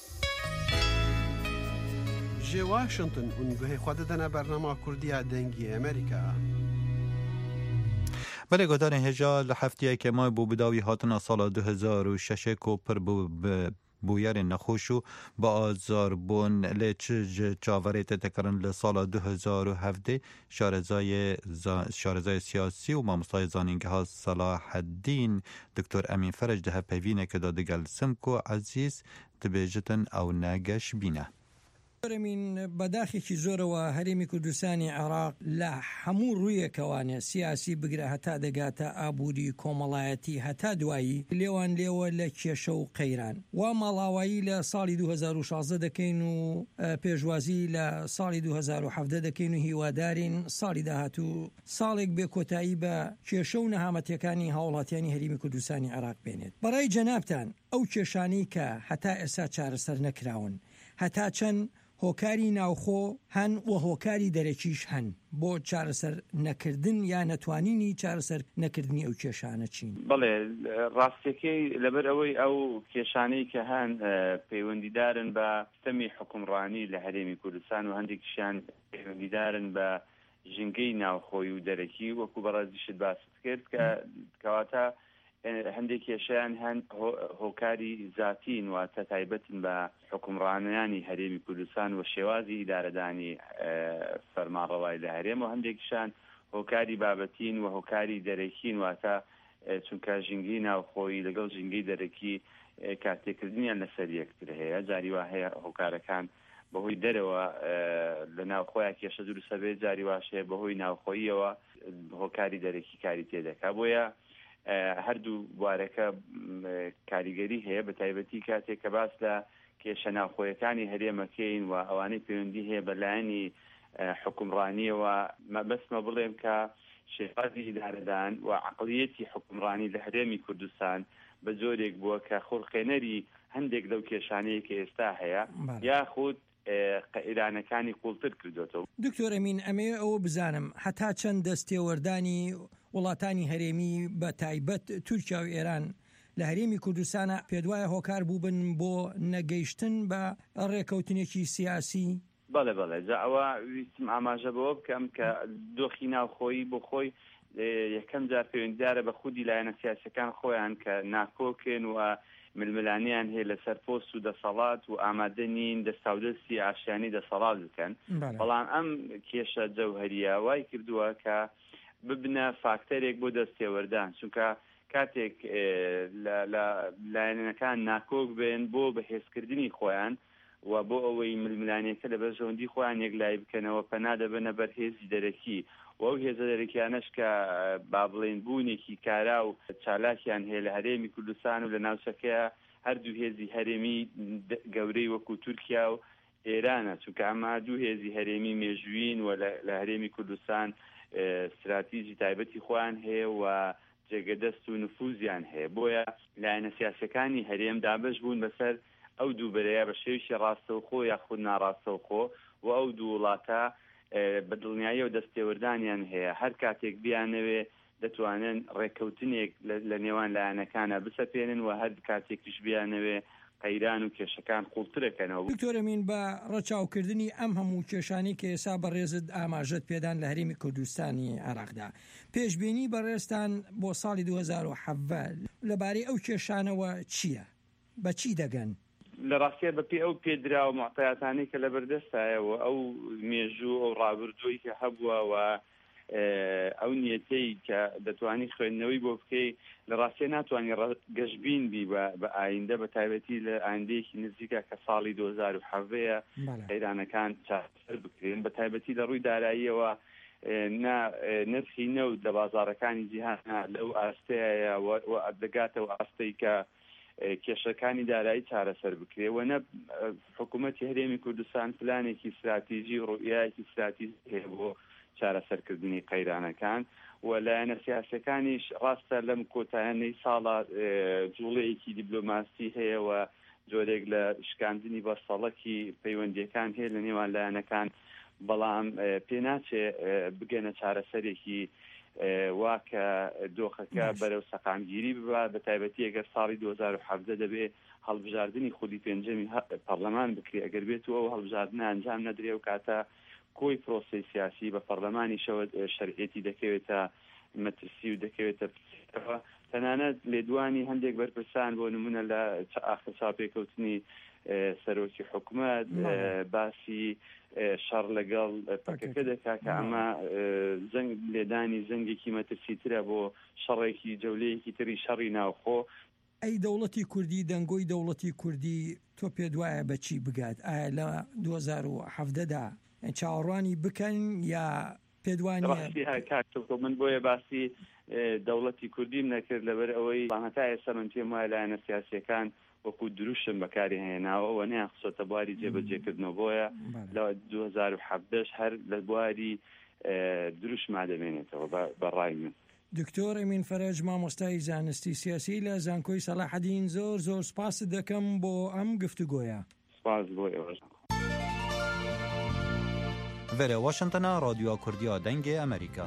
ژێ واشنگتن هون گوهی خوا دەدەنە بەرنامە کوردیا دەنگی ئەمریکا. بله گدار هجا لحفتیه که ما بو بداوی هاتنا سال دو هزار و شش کوپر بو بویر نخوشو با آزار بون لیچ چاوریت تکرن لسال دو هزار و هفده شارزای شارزای سیاسی و مامستای زانینگه ها صلاح الدین دکتر امین فرج ده پیوینه که دادگل سمکو عزیز تبیجتن او نگش بینه. من بەداخێکی زۆرەوە هەرێمی کوردستانی عێراق لە هەموو ڕوویەکەوانە سیاسی بگرە هەتا دەگاتە ئابووری کۆمەڵایەتی هەتا دوایی لێوان لێوە لە کێشە و قەیران وا ماڵاوایی لە ساڵی دو هزار و شازدە دەکەین و پێشوازی لە ساڵی دو هزار و حەڤدە دەکەین و هیوادارین ساڵی داهاتوو ساڵێک بێ کۆتایی بە کێشە و نەهامەتیەکانی هاوڵاتیانی هەرێمی کوردستانی عێراق بێنێت. بەڕای جەنابتان ئەو کێشانەی کە هەتا ئێستا چارەسەر نەکراون هەتا چەند هۆکاری ناوخۆ هەن و هۆکاری دەرەکیش هەن بۆ چارەسەر نەکردن یا نەتوانینی چارەسەر نەکردنی ئەو کێشانە چین. بەڵێ ڕاستیەکەی لەبەر ئەوەی ئەو کێشانەی کە هەن پەیوەندیدارن بە سیستەمی حکومڕانی لە هەرێمی کوردستان و هەندێکیشیان پەیوەندیدارن بە ژینگەی ناوخۆی و دەرەکی وەکو بەڕازیشت باست کرد کە کەواتە هەندێک کێشیان هەن هۆکاری زاتین واتە تایبەتن بە حکومڕانیانی هەرێمی کوردستان و شێوازی ئیدارەدانی فەرمانڕەوایی لە هەرێم و هەندێکیشان هۆکاری بابەتین و هۆکاری دەرەکین واتە چونکە ژینگەی ناوخۆی لەگەڵ ژینگەی دەرەکی کارتێکردنیان لەسەر یەکتر هەیە جاری وا هەیە هۆکارەکان بەهۆی دەرەوە لە ناوخۆیان کێشە دروستە بێت جاری واشەیە بەهۆی ناوخۆیەوە هۆکاری دەرەکی کاری تێدەکا بۆیە هەردوو بوارەکە کاریگەری هەیە بە تایبەتی کاتێک کە باس لە کێشە ناوخۆیەکانی هەرێمەکەین و ئەوانەی پەیوەندی هەیە بەلایەنی حکومڕانیەوە بەسمە بڵێم کە شێوازی ئیدارەدان و عقلیەتی حکومڕانی لە هەرێمی کوردستان بە جۆرێک بووە کە خوڵقێنەری هەندێک لەو کێشانەیە کە ئێستا هەیە یاخود ئێرانەکانی قوڵتر کردوێتەوە. دکتۆر ئەمین ئەمێ ئەوە بزانم هەتا چەند دەستێوەردانی وڵاتانی هەرێمی بە تایبەت تورکیا و ئێران لە هەرێمی کوردستانە پێدوایە هۆکار بووبن بۆ نەگەیشتن بە ڕێکەوتنێکی سیاسی؟ بەڵێ بەڵێ جا ئەوە ویستم ئاماژە بەوە بکەم کە دۆخی ناوخۆیی بۆ خۆی یەکەم جار پەیوەندیدارە بە خودی لایەنە سیاسەکان خۆیان کە ناکۆکن و ململانیان هەیە لەسەر پۆست و دەسەڵات و ئامادە نین دەستاودەستی ئاشیانی دەسەڵات بکەن. بەڵام ئەم کێشە جەوهەریە وای کردووە کە ببنە فاکتەرێک بۆ دەستێوەردان چونکە کاتێک لە لایەنەکان ناکۆک بێن بۆ بەهێزکردنی خۆیان و بۆ ئەوەی ململانیەکە لە بەرژەوەندی خۆیان یەکلای بکەنەوە پەنا دەبنە بەر هێزی دەرەکی و ئەو هێزە دەرەکیانەش کە با بڵێن بوونێکی کارا و چالاکیان هەیە لە هەرێمی کوردستان و لە ناوچەکەیە هەردوو هێزی هەرێمی گەورەی وەکو تورکیا و ئێرانە چونکە ئەمە دوو هێزی هەرێمی مێژوین و لە هەرێمی کوردستان استراتیژی تایبەتی خۆیان هەیە و جێگەدەست و نفوزیان هەیە بۆیە لایەنە سیاسەکانی هەرێم دابش بوون بەسەر ئەو دووبەرەیە بە شێوشی ڕاستەوخۆ یاخود ناڕاستەوخۆ و ئەو دوو وڵاتە بەدڵنیایی و دەستێوەردانیان هەیە هەر کاتێک بیانەوێ دەتوانن ڕێکەوتنێک لە نێوان لایەنەکانە بسەپێنن و هەر کاتێکیش بیانەوێ قەیران و کێشەکان قوڵترەکەنەوە. دکتۆر ئەمین بە ڕەچاوکردنی ئەم هەموو کێشانی کە ئێستا بەڕێزت ئاماژەت پێدان لە هەرێمی کوردستانی عێراقدا پێشبینی بەڕێزتان بۆ ساڵی دوو هەزار و حەڤە لەبارەی ئەو کێشانەوە چییە؟ بە چی دەگەن؟ لە ڕاستیە بەپێ ئەو پێدرا و معتەیاتانی کە لە بەردەستایەوە ئەو مێژوو ئەو ڕابردووی کە هەبووە و ئەو نیەتەی کە دەتوانی خوێندنەوەی بۆ بکەی لە ڕاستیە ناتوانانی گەشتبین بی بە ئایندە بە تایبەتی لە ئایندەیەکی نزیکە کە ساڵی دوو هەزار و حەڤەیە قەیرانەکان چارەسەر بکرێن بە تایبەتی لە ڕووی داراییەوە نرخی نەوت لە بازاڕەکانی جیهانە لەو ئاستەیە دەگاتەوە ئاستەی کە کێشەکانی دارایی چارەسەر بکرێ و نە حکوومەتی هەرێمی کوردستان پلانێکی استراتیژی و ڕوئیایەکی استراتیژی هەیە بۆ چارەسەرکردنی قەیرانەکان و لایەنە سیاسەکانیش ڕاستە لەم کۆتایانەی ساڵە جوڵەیەکی دیبلۆماسی هەیە و جۆرێک لە شکاندنی بەسەڵەکی پەیوەندیەکان هەیە لە نێوان لایەنەکان بەڵام پێناچێ بگەنە چارەسەرێکی واکە دۆخەکە بەرەو سەقامگیری ببە بە تایبەتی ئەگەر ساڵی دوو هەزار و حەڤدە دەبێ هەڵبژاردننی خودی پێنجەمی پەرلەمان بکرێ ئەگەر بێت و ئەو هەڵبژاردنە ئەنجام نەدرێ و کاتە کۆی پرۆسی سیاسی بە پەرلەمانی شەوە شەرعێتی دەکەوێتە مەترسی و دەکەوێتە تەنانەت لێدوانی هەندێک بەرپرسان بۆ نمونە لە ئاخر چاپێکەوتنی سەرۆکی حکوومەت باسی شەڕ لەگەڵ پەکەکە دەکا کە ئەمە زەنگ لێدانی زەنگێکی مەترسیترە بۆ شەڕێکی جەولەیەکی تری شەڕی ناوخۆ. ئەی دەوڵەتی کوردی دەنگۆی دەوڵەتی کوردی تۆ پێ دوایە بەچی بگات ئایا لە دوو هەزار و حەڤدەدا چاوەڕوانی بکەن یا پێدوانی من بۆیە باسی دەوڵەتی کوردیم نەکرد لەبەر ئەوەی هەتا ئێستا من پێم وایە لایەنە سیاسیەکان وەکو دروشم بەکاری هێناوە و نیان خسۆتە بواری جێبەجێکردنەوە بۆیە لە دوو هەزار و حەڤدەش هەر لە بواری دروشما دەمێنێتەوە بەڕای من. دکتۆر ئەمین فەرەج مامۆستای زانستی سیاسی لە زانکۆی سەلاحەدین زۆر زۆر سپاس دەکەم بۆ ئەم گفتوگۆیە. سپاس بۆ ئێوەش. Vere Washingtona رادیۆ کوردیا دەنگی ئەمریکا.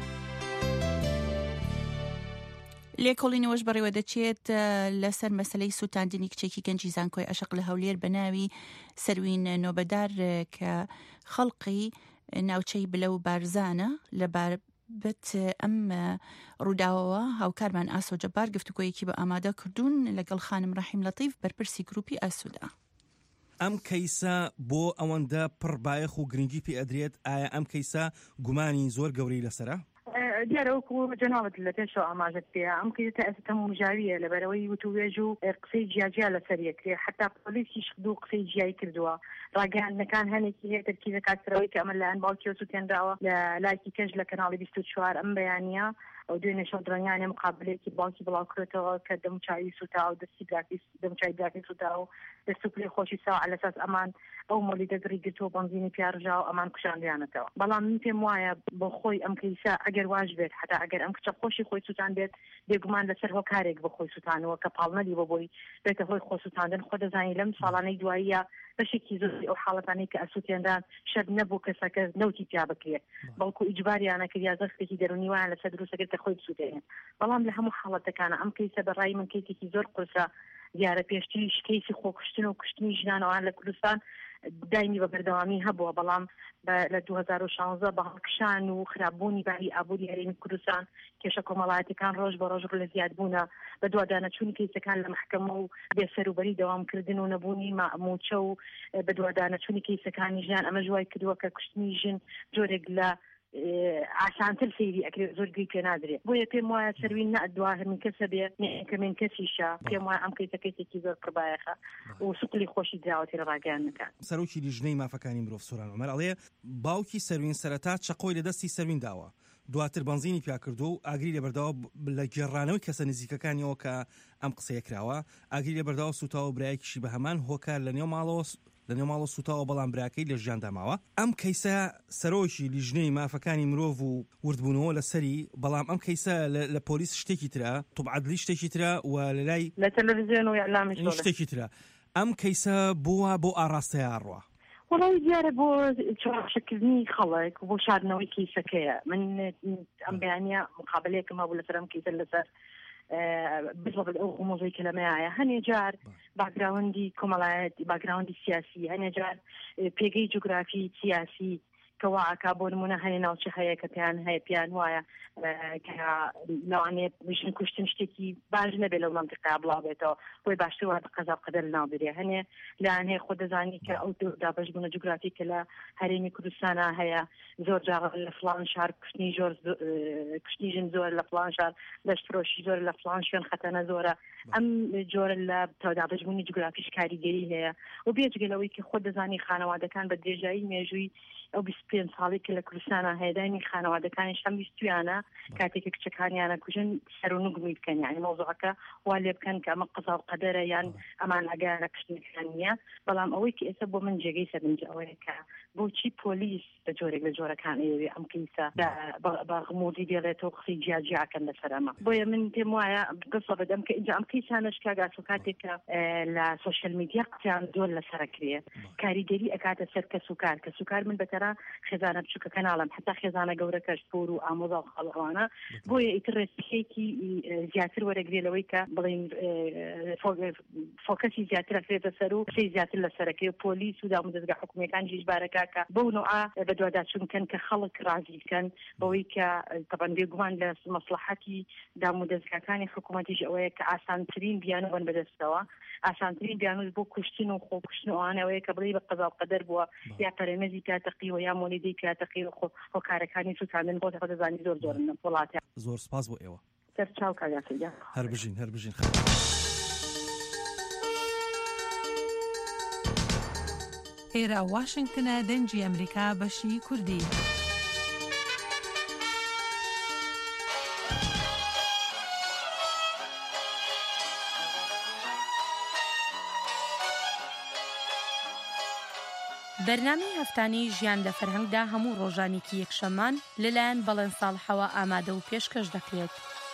لێکۆڵینەوەش بەڕێوە دەچێت لەسەر مەسلەی سووتاندنی کچێکی گەنجی زانکۆی عەشق لە هەولێر بە ناوی سەروین نۆبەدار کە خەڵقی ناوچەی بلە و بارزانە لە بابەت ئەم ڕووداوەوە هاوکارمان ئاسۆ جەبار گفتوگۆیەکی بە ئامادە کردوون لەگەڵ خانم ڕەحیم لەتیف بەرپرسی گروپی ئاسوودا. ئەم کەیسە بۆ ئەوەندە پڕبایەخ و گرنگی پێ ئەدرێت ئایا ئەم کەیسە گومانی زۆر گەورەی لەسەرە؟ دیارەوەکو جەناوت لە پێشەوە ئاماژەت پێ ئەم کەیسە ئەستا مژاویە لەبەرەوەی وتوێژ و قسەی جیاجیا لەسەر یەکرێ حتا پۆلیسیش خدو قسەی جیایی کردووە ڕاگەیاندنەکان هەنێکی هەیە تەرکیبە کاتەوەی کە ئەمە لایەن باوکی سووتێنراوە لە لایکی کەژ لە کەناڵی بیست و چوار ئەم بەیانیە ئەو دوێنێ شەو درەنگانێ مقابلەیەکی باوکی بڵاوکرێتەوە کە دەموچاوی سوتا و دەستی براکی دەموچاوی براکی سوتا و دەست و پلەی خۆشی ساو على ئەساس ئەمان ئەو مۆلی دەگری گرتووە بەنزینی پیاڕژا و ئەمان کوشاندیانەتەوە. بەڵام من پێم وایە بۆ خۆی ئەم کەیسە ئەگەر واژ بێت حتا ئەگەر ئەم کچە خۆشی خۆی سوتان بێت بێگومان لەسەر هۆکارێک بە خۆی سوتانەوە کە پاڵنەدی بۆ بۆی بێتە هۆی خۆ سوتاندن خۆ دەزانی لەم ساڵانەی دواییە بەشێکی زۆری ئەو حاڵەتانەی کە ئەسووتێندان شەر نەبوو کەسەکە نەوتی پیا بکرێت بەڵکو ئیجباریانە کرد یا زەختێکی دەرونی وایە لەسەر دروستەکرد کە خۆی بسووتێنێت. بەڵام لە هەموو حاڵەتەکانە ئەم کەیسە بەڕای من کەیسێکی زۆر قورسە دیارە پێشتریش کەیسی خۆکوشتن و کوشتنی ژنانەوەیان لە کوردستان دایمی بە بەردەوامی هەبووە بەڵام لە دوو هەزار و شانزە بە هەڵکشان و خراپبوونی باری ئابووری هەرێمی کوردستان کێشە کۆمەڵایەتەکان ڕۆژ بە ڕۆژ ڕوو لە زیادبوونە بە دووادانەچوونی کەیسەکان لە محکەمە و بێسەروبەری دەوامکردن و نەبوونی ماموچە و بە دووادانەچوونی کەیسەکانی ژیان ئەمە ژوای کردووە کە کوشتنی ژن جۆرێک لە ئاسانتر سەیری ئەکرێت زۆر گوێی پێ نادرێت. بۆیە پێم وایە سەروین نەدوا هەرمین کەسە بێ کەمێن کەسیشە پێم وایە ئەم کەیسە کەسێکی زۆر پڕبایەخە و سوقلی خۆشی دراوەتی لە ڕاگەیانەکان. سەرۆکی لیژنەی مافەکانی مرۆڤ سۆران عومەر ئەڵێ باوکی سەروین سەرەتا چەقۆی لە دەستی سەروین داوە دواتر بەنزینی پیاکردو و ئاگری لەبەرداوە لە گێڕانەوەی کەسە نزیکەکانیەوە کە ئەم قسەیە کراوە ئاگری لەبەرداوە سوتاوە برایەکیشی بە هەمان هۆکار لە نێو ماڵەوە لە نێو ماڵە سوتاوە بەڵام براکەی لە ژیان داماوە. ئەم کەیسە سەرۆکی لیژنەی مافەکانی مرۆڤ و وردبوونەوە لەسەری بەڵام ئەم کەیسە لە پۆلیس شتێکی ترە توبعادلی شتێکی ترە و لە لای لە تەلەڤیزیۆن و ئیعلامی شتێکی ترە. ئەم کەیسە بووە بۆ ئاڕاستەیە ئاڕوا وڵی دیارە بۆ چاوەشەکردنی خەڵک بۆ شاردنەوەی کەیسەکەیە. من ئەم بەیانیە مقابلەیەکم هەبوو لەسەر ئەم کەیسە لەسەر بالضبط ئەو مۆزەی کە لەمەیە هەنێ جار باگراوندی کۆمەڵایەتی باگراوندی سیاسی هەنێ جار پێگەی جوگرافی سیاسی کەواکە بۆ نمونە هەیە ناوچە هەیە کە پێیان هەیە پیان وایە کە لەوانێت بژن کوشتن شتێکی باش نەبێت لەو منطقەیە بڵاو بێتەوە بۆی باشتر وا قەزا قەدەر لەناو بێ هەنێ لایەن هەیە خۆ دەزانی کە ئەو دابەشبوونە جوگرافی کە لە هەرێمی کوردستانە هەیە زۆر جار لە فڵان شار کوشتنی زۆر کوشتنی ژن زۆر لە فڵان شار لەشتفرۆشی زۆر لە فڵان شوێن خەتەنە زۆرە ئەم جۆرە لە دابەشبوونی جوگرافیش کاریگەری هەیە و بێجگەلەوەی کە خۆ دەزانی خانەوادەکان بە درێژایی مێژووی ئەو بیست و پێنج ساڵی کە لە کوردستانە هەیەدانی خانەوادەکانیش هەم بیستویانە کاتێکە کچەکانیانە کوژن سەر و نوگمی بکەن یعنی مۆزوعەکە وا لێ بکەن کە ئەمە قەزا و قەدەرە یان ئەمان ئەگەیانە کشتنەکان نییە. بەڵام ئەوەی کە ئێستا بۆ من جێگەی سەرنج ئەوەیە کە بۆچی پۆلیس بە جۆرێک لە جۆرەکان ئێوێ ئەم کەیسە بە غموردی دێڵێتەوە قسەی جیاجیاکەن لەسەر ئەمە. بۆیە من پێم وایە قسە بدەم کە اینجا ئەم کەیسانەش کاگاسۆ کاتێکە لە سۆشیال میدیا قسەیان زۆر لەسەرەکرێ کاریگەری ئەکاتە سەر کەس و کار کەس و کار من بەتەرا خێزانە بچووکە کەناڵم حتا خێزانە گەورەکەش پۆر و ئامۆزا و خەڵەوانە بۆیە ئیتر ڕێسپێکی زیاتر وەرەگرێلەوەی کە بڵین فۆکەسی زیاتر ئەکرێتە سەر و قسەی زیاتر لەسەرەکەی و پۆلیس و دام و دەستگا حکوومیەکان جیژبارەکە کە بەو نوعا بە دوواداچوونکەن کە خەڵک ڕازی بکەن بەوەی کە تەبەن بێگومان لە مەسلحەتی دام و دەستگاکانی حکوومەتیش ئەوەیە کە ئاسانترین بیانە بن بەدەستەوە ئاسانترین بیانوت بۆ کوشتن و خۆکوشتن ئەوانەوەیە کە بڵێ بە قەزا و قەدەر بووە یا پەرێمەزی کاتەقی و یا مۆلیدەی کاتەقی و هۆکارەکانی سوتاندن بۆ دەزانی زۆر زۆرن لەم وڵاتە. زۆر سپاس بۆ ئێوە سەر چاو کاگاسەجا هەر بژین هەر بژین. ئێرە واشنگتنە دەنجی ئەمریکا بەشی کوردی. بەرنامەی هەفتانەی ژیان لە فەرهەنگدا هەموو ڕۆژانێکی یەکشەمان لەلایەن بەڵێن ساڵحەوە ئامادە و پێشکەش دەکرێت.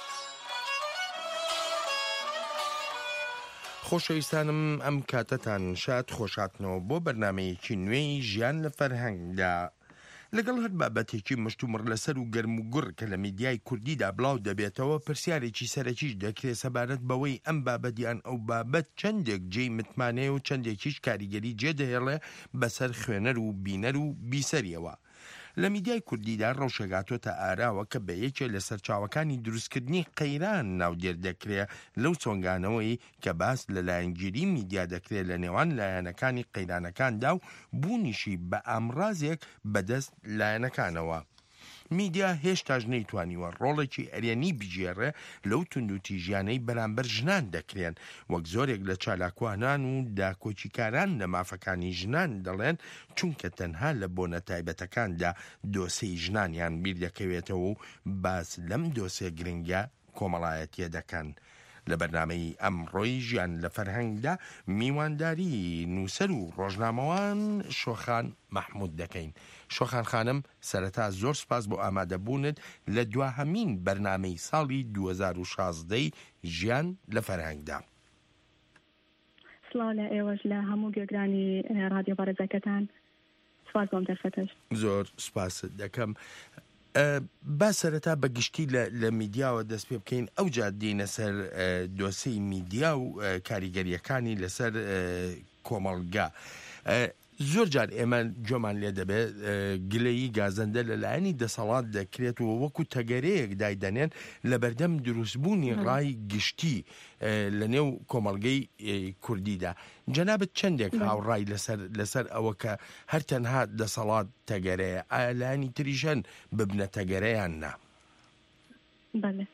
خۆشەویستانم ئەم کاتەتان شاد خۆشاتنەوە بۆ بەرنمەیەکی نوێی ژیان لە فەرهەنگدا لەگەڵ هەر بابەتێکی مشتومڕ لەسەر و گەرم و گوڕ کە لە میدیای کوردیدا بڵاو دەبێتەوە پرسیارێکی سەرەکیش دەکرێت سەبارەت بەوەی ئەم بابەتیان ئەو بابەت چەندێک جێی متمانەیە و چەندێکیش کاریگەری جێدەهێڵێ بەسەر خوێنەر و بینەر و بیسەریەوە. لە میدیای کوردیدا ڕەوشەگاتۆتە ئاراوە کە بە یەکێ لە سەرچاوەکانی دروستکردنی قەیران ناودێر دەکرێت لەو چۆنگانەوەی کە باس لە لایەنگیری میدیا دەکرێت لە نێوان لایەنەکانی قەیرانەکاندا و بوونیشی بە ئامڕازێک بەدەست لایەنەکانەوە. میدیا هێشتاش نەیتوانیوە ڕۆڵێکی ئەرێنی بگێڕێ لەو توندوتی ژیانەی بەرامبەر ژنان دەکرێن وەک زۆرێک لە چالاکوانان و داکۆچیکاران لە مافەکانی ژنان دەڵێن چونکە تەنها لە بۆنە تایبەتەکاندا دۆسەی ژنانیان بیر دەکەوێتەوە و باس لەم دۆسێ گرنگە کۆمەڵایەتیە دەکەن. لە بەرنامەی ئەمڕۆی ژیان لە فەرهەنگدا میوانداری نووسەر و ڕۆژنامەوان شۆخان مەحموود دەکەین. شۆخان خانم سەرەتا زۆر سپاس بۆ ئامادەبوونت لە دواهەمین بەرنامەی ساڵی دوو هەزار و شازدەی ژیان لە فەرهەنگدا. سڵاو لە ئێوەش لە هەموو گوێگرانی ڕادیۆ بەڕێزەکەتان سپاس بۆم دەرفەتەش. زۆر سپاست دەکەم. با سەرەتا بەگشتی لە میدیاوە دەست پێ بکەین ئەو جادینە سەر دۆسەی میدیا و کاریگەریەکانی لەسەر کۆمەڵگا. زۆر جار ئێمە جۆمان لێ دەبێت گلەیی گازەندە لەلایەنی دەسەڵات دەکرێت و وەکو تەگەرەیەک دایدەنێن لە بەردەم دروستبوونی ڕای گشتی لە نێو کۆمەڵگەی کوردیدا. جەنابەت چەندێک هاوڕای لەسەر ئەوە کە هەر تەنها دەسەڵات تەگەرەیە ئایا لایەنی تریژەن ببنە تەگەرەیان نا؟ بەڵێ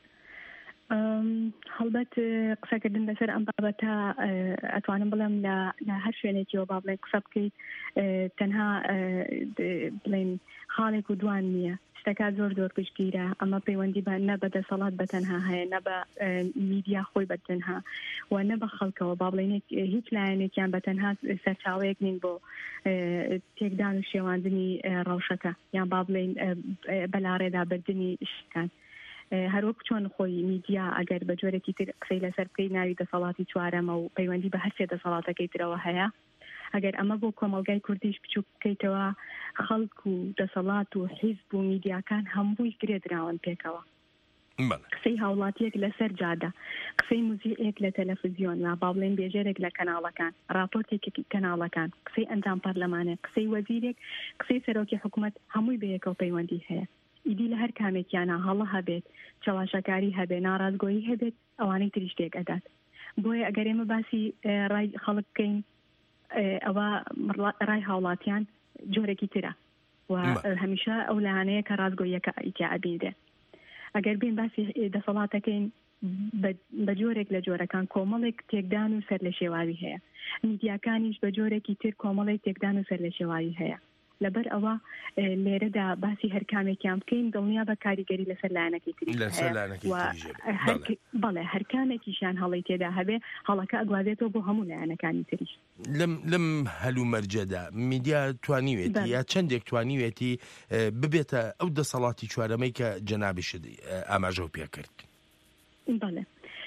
هەڵبەت قسەکردن لەسەر ئەم بابەتە ئەتوانم بڵێم لە هەر شوێنێکیەوە با بڵێن قسە بکەیت تەنها بڵێن خاڵێک و دوان نییە. شتەکە زۆر زۆر پشتگیرە. ئەمە پەیوەندی بە نە بە دەسەڵات بەتەنها هەیە نە بە میدیا خۆی بەتەنها و نە بە خەڵکەوە با بڵێن هیچ لایەنێکیان بەتەنها سەرچاوەیەک نین بۆ تێکدان و شێواندنی ڕەوشەکە یان با بڵێن بەلاڕێدا بردننی شتەکان. هەروەک چۆن خۆی میدیا ئەگەر بە جۆرەی تر قسەی لەسەر بکەی ناوی دەسەڵاتی چوارەمە و پەیوەندی بە هەرسێ دەسەڵاتەکەی ترەوە هەیە. ئەگەر ئەمە بۆ کۆمەلگای کوردیش بچوو بکەیتەوە خەڵک و دەسەڵات و حیزب و میدیاکان هەمووی گرێدراون پێکەوە. قسەی هاوڵاتیەک لەسەر جادە، قسەی موزیقێک لە تەلەڤیزیۆن یا با بڵێن بێژێرێک لە کەناڵەکان، راپۆرتێکی کەناڵەکان، قسەی ئەنجام پەرلەمانێک، قسەی وەزیرێک، قسەی سەرۆکی حکوومەت هەمووی بەیەکەوە پەیوەندی هەیە. ئیدی لە هەر کامێکیانە هەڵە هەبێت، چاواشەکاری هەبێت، ناڕازگۆیی هەبێت، ئەوانەی تری شتێک ئەدات. بۆیە ئەگەر ئێمە باسی ڕای خەڵک بکەین ئەوە ڕای هاوڵاتیان جۆرێکی ترە و هەمیشە ئەو لایەنەیە کە ڕازگۆیەکە ئیتیا ئەبینرێ. ئەگەر بین باسی دەسەڵاتەکەین بە جۆرێک لە جۆرەکان کۆمەڵێک تێکدان و سەر لە شێواوی هەیە. میدیاکانیش بە جۆرێکی تر کۆمەڵێک تێکدان و سەر لە شێواوی هەیە. لەبەر ئەوە لێرەدا باسی هەر کامێکیان بکەین دڵنیا بە کاریگەری لەسەر لایەنەکەی تری بەڵێ هەر کامێکیشیان هەڵی تێدا هەبێ هەڵەکە ئەگوازێتەوە بۆ هەموو لایەنەکانی تریش. لەم هەلو مەرجەدا میدیا توانیوێتی یا چەندێک توانیوێتی ببێتە ئەو دەسەڵاتی چوارەمەی کە جەنابیشت ئاماژە پێ کرد؟ بەڵێ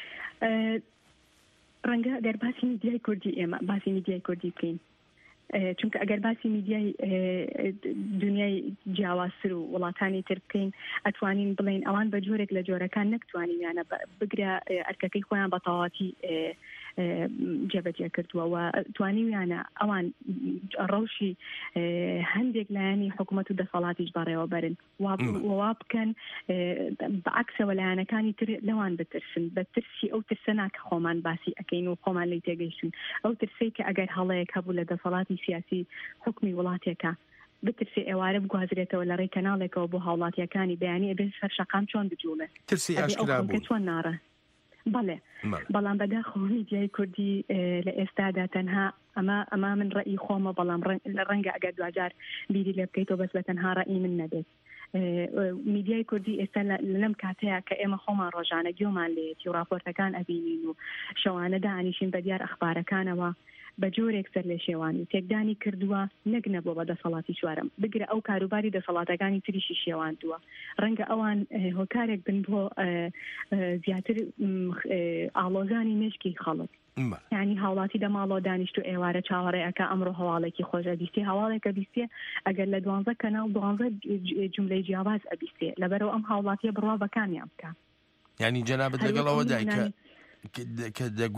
ڕەنگە ئەگەر باسی میدیای کوردی ئێمە باسی میدیای کوردی بکەین چونکە ئەگەر باسی میدیای دنیای جیاوازتر و وڵاتانی تر بکەین ئەتوانین بڵێن ئەوان بە جۆرێک لە جۆرەکان نەکتوانین یانە بگرە ئەرکەکەی خۆیان بە تەواوەتی جێبەجێ کردووە و توانیویانە ئەوان ڕەوشی هەندێک لایەنی حکوومەت و دەسەڵاتیش بەڕێوە بەرن وا بکەن بەعکسەوە لایەنەکانی تر لەوان بترسن بە ترسی ئەو ترسە ناکە خۆمان باسی ئەەکەین و خۆمان لی تێگەیشتن ئەو ترسەی کە ئەگەر هەڵەیەک هەبوو لە دەسەڵاتی سیاسی حکمی وڵاتێکە بترسی ئێوارە بگوازرێتەوە لە ڕێی کەناڵێکەوە بۆ هاوڵاتیەکانی بەیانی ئەبێ سەر شەقام چۆن بجوڵێ ترسی ئاشکرا بوو چۆن ناڕە بەڵێ بەڵام بەداخۆ میدیای کوردی لە ئێستادا تەنها ئەمە ئەمە من ڕێی خۆمە بەڵام لە ڕەنگە ئەگەر دوجار بیری لێ بکەیتەوە بەس بە تەنها ڕێی من نەبێت میدیای کوردی ئێستا لەم کاتەیە کە ئێمە خۆمان ڕۆژانە گوێمان لێتی و راپۆرتەکان ئەبینین و شەوانە دانیشین بە دیار ئەخبارەکانەوە بە جۆرێک سەر لە شێوانی تێکدانی کردووە نەک نەبووە بە دەسەڵاتی چوارەم بگرە ئەو کاروباری دەسەڵاتەکانی تریشی شێواندووە ڕەنگە ئەوان هۆکارێک بن بۆ زیاتر ئاڵۆزانی مێشکی خەڵک یعنی هاوڵاتی دەماڵەوە دانیشت و ئێوارە چاوەڕێەکە ئەمڕۆ هەواڵێکی خۆشە بیستێ هەواڵێکە بیستێ ئەگەر لە دوانزە کەناڵ دوانزە جملەی جیاواز ئەبیستێ لەبەرەوە ئەم هاوڵاتیە بڕوا بەکامیان بکە یعنی جەنابەت لەگەڵەوە دایکە کە دەگوترێ پەرشوبڵاویەکی زۆر یا پەرتەوازەیەک لە میدیای کوردیدا هەیە. بەڵێ بەڵێ هەروەک چۆن خۆی میدیای کوردی لە ئێستادا تەنها ئەما ئەما من ڕەئی خۆمە بەڵام ڕەنگە ئەگەر دوجار بیری لێ بکەیتەوە بەس بە تەنها ڕێی من نەبێت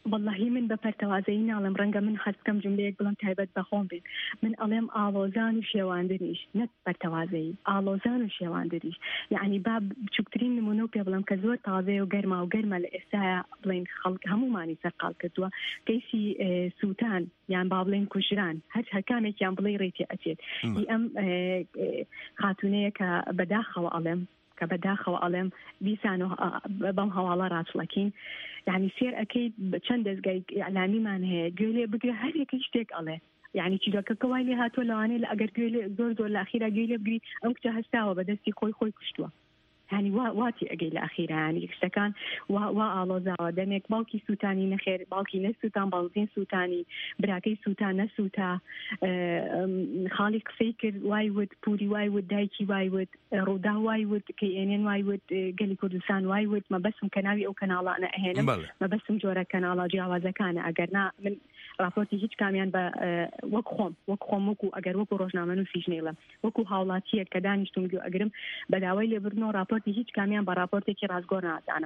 والله من بەپەرتەوازەیی ناڵم ڕەنگە من حەزکەم جملەیەک بڵم تایبەت بەخۆم بێت من ئەڵێم ئاڵۆزان و شێواندنیش نەک پەرتەوازەیی ئاڵۆزان و شێواندنیش یعنی با بچووکترین نمونە و پێ بڵم کە زۆر تازەیە و گەرما و گەرمە لە ئێستاە بڵێن خەڵک هەمومانی سەرقاڵ کردووە کەیسی سووتان یان با بڵێن کوژران هەر هەرکامێکیان بڵێ ڕێتی ئەچێت ئەم خاتونەیە کە بەداخەوە ئەڵێم کە بەداخەوە ئەڵێم دیسان و بەم هەواڵە ڕاچڵەکین یعنی سێر ئەەکەی چەند دەستگای ئەعلامیمان هەیە گوێ لێ بگرە هەر یەکەی شتێک ئەڵێ یعنی چیرۆکەکە وای لێ هاتووە لەوانەیە لە ئەگەر گوێ زۆر زۆر لە ئەخیرا گوێ لێ بگری ئەم کچە هەستاوە بەدەستی خۆی خۆی کوشتووە يعني واتی ئەگەی لە ئەخیرا ینی شتەکان وا ئاڵۆزاوە دەمێک باوکی سووتانی نەخێر باوکی نەسووتان باوزین سووتانی براکەی سووتان نەسووتا خاڵی قسەی کرد وای ود پوری وای ود دایکی وای ود ڕوودا وای ود کە ئێنێن وای ود گەلی کوردستان وای ود مەبەسم کە ناوی ئەو کەناڵانە ئەهێنم مەبەسم جۆرە کەناڵە جیاوازەکانە ئەگەر نا من راپۆرتی هیچ کامیان بە وەک خۆم وەک خۆم وەکو ئەگەر وەکو ڕۆژنامە نووسیش نێڵم وەکو هاوڵاتیەک کە دانیشتم گوێ ئەگرم بە داوای لێبردنەوە راپۆرتی هیچ کامیان بە راپۆرتێکی ڕازگۆڕ نازانم.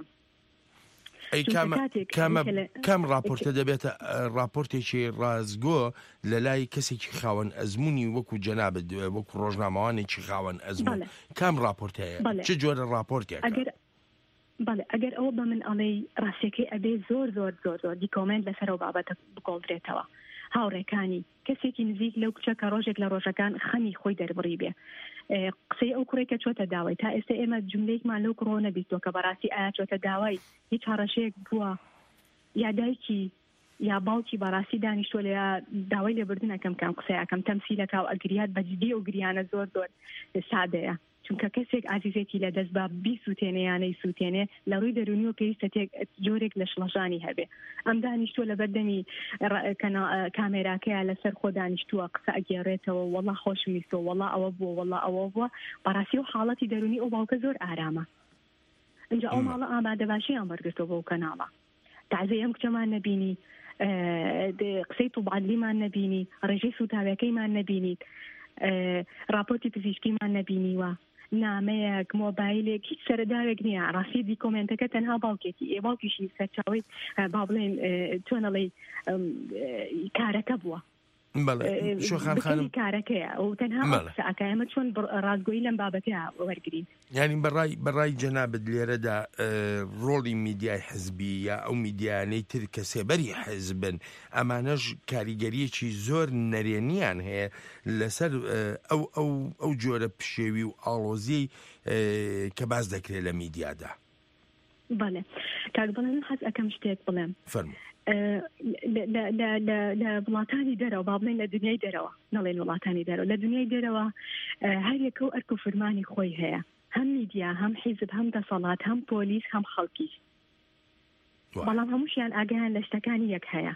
کام راپۆرتە دەبێتە راپۆرتێکی ڕازگۆ لە لای کەسێکی خاوەن ئەزمموی وەکو جەنابەت وەکو ڕۆژنامەوانێکی خاوەن ئەزمون کام راپۆرتەیە چ جۆرە راپۆرتێک؟ بەڵێ ئەگەر ئەوە بە من ئەڵێ ڕاستیەکەی ئەبێ زۆر زۆر زۆر زۆر دیکۆمنت لەسەرەوە بابەتە بگۆڵدرێتەوە هاوڕێکانی کەسێکی نزیک لەو کچە کە ڕۆژێک لە ڕۆژەکان خەمی خۆی دەربڕی بێ قسەی ئەو کوڕێکە چۆتە داوای تا ئێستا ئێمە جملەیەکمان لەو کڕۆ نەبیستەوە کە بەڕاستی ئایا چۆتە داوای هیچ هەڕەشەیەک بووە یا دایکی یا باوکی بەڕاستی دانیشتۆ لە داوای لێبردنەکەم کام قسەیەکەم تەمسیلەکە و ئەگریات بەجددی و گریانە زۆر زۆر سادەیە چونکە کەسێک ئازیزێکی لە دەست بە بی سووتێنێ یانەی سووتێنێ لە ڕووی دەرونی و پێویستە جۆرێک لە شڵەژانی هەبێ ئەم دانیشتووە لە بەردەمی کامێراکەیە لەسەر خۆ دانیشتووە قسە ئەگێڕێتەوە وەڵا خۆشم ویستەوە وەڵا ئەوە بووە وەڵا ئەوە بووە بەڕاستی و حاڵەتی دەرونی ئەو باوکە زۆر ئارامە اینجا ئەو ماڵە ئامادە باشییان وەرگرتەوە بۆ کەناڵە تعزیە ئەم کچەمان نەبینی قسەی تووبعادلیمان نەبینی ڕێژەی سوتاوەکەیمان نەبینیت راپۆرتی پزیشکیمان نەبینیوە نامەیەک مۆبایلێک هیچ سەرداوێک نییە ڕاستی دیکۆمنتەکە تەنها باوکێتی ئێ باوکیشی سەرچاوی با بڵێن تۆنەڵی کارەکە بووە شۆخان خانم کارەکەیە ئەو تەنها ئەمە چۆن ڕازگۆیی لەم بابەتەیە وەرگین یعنی بەڕای بەڕای جەنابەت لێرەدا ڕۆڵی میدیای حزبی یا ئەو میدیانەی تر کە سێبەری حزبن ئەمانەش کاریگەریەکی زۆر نەرێنیان هەیە لەسەر ئەو ئەو ئەو جۆرە پشێوی و ئاڵۆزی کە باز دەکرێت لە میدیادا. بەڵێ کاک بڵێن حەز ئەەکەم شتێک بڵێم فەرموو لە وڵاتانی دەرەوە با بڵێن لە دنیای دەرەوە نەڵێن وڵاتانی دەرەوە لە دنیای دەرەوە هەر یەکە و ئەرک و فرمانی خۆی هەیە هەم میدیا هەم حیزب هەم دەسەڵات هەم پۆلیس هەم خەڵکی بەڵام هەمووشیان ئاگایان لە شتەکانی یەک هەیە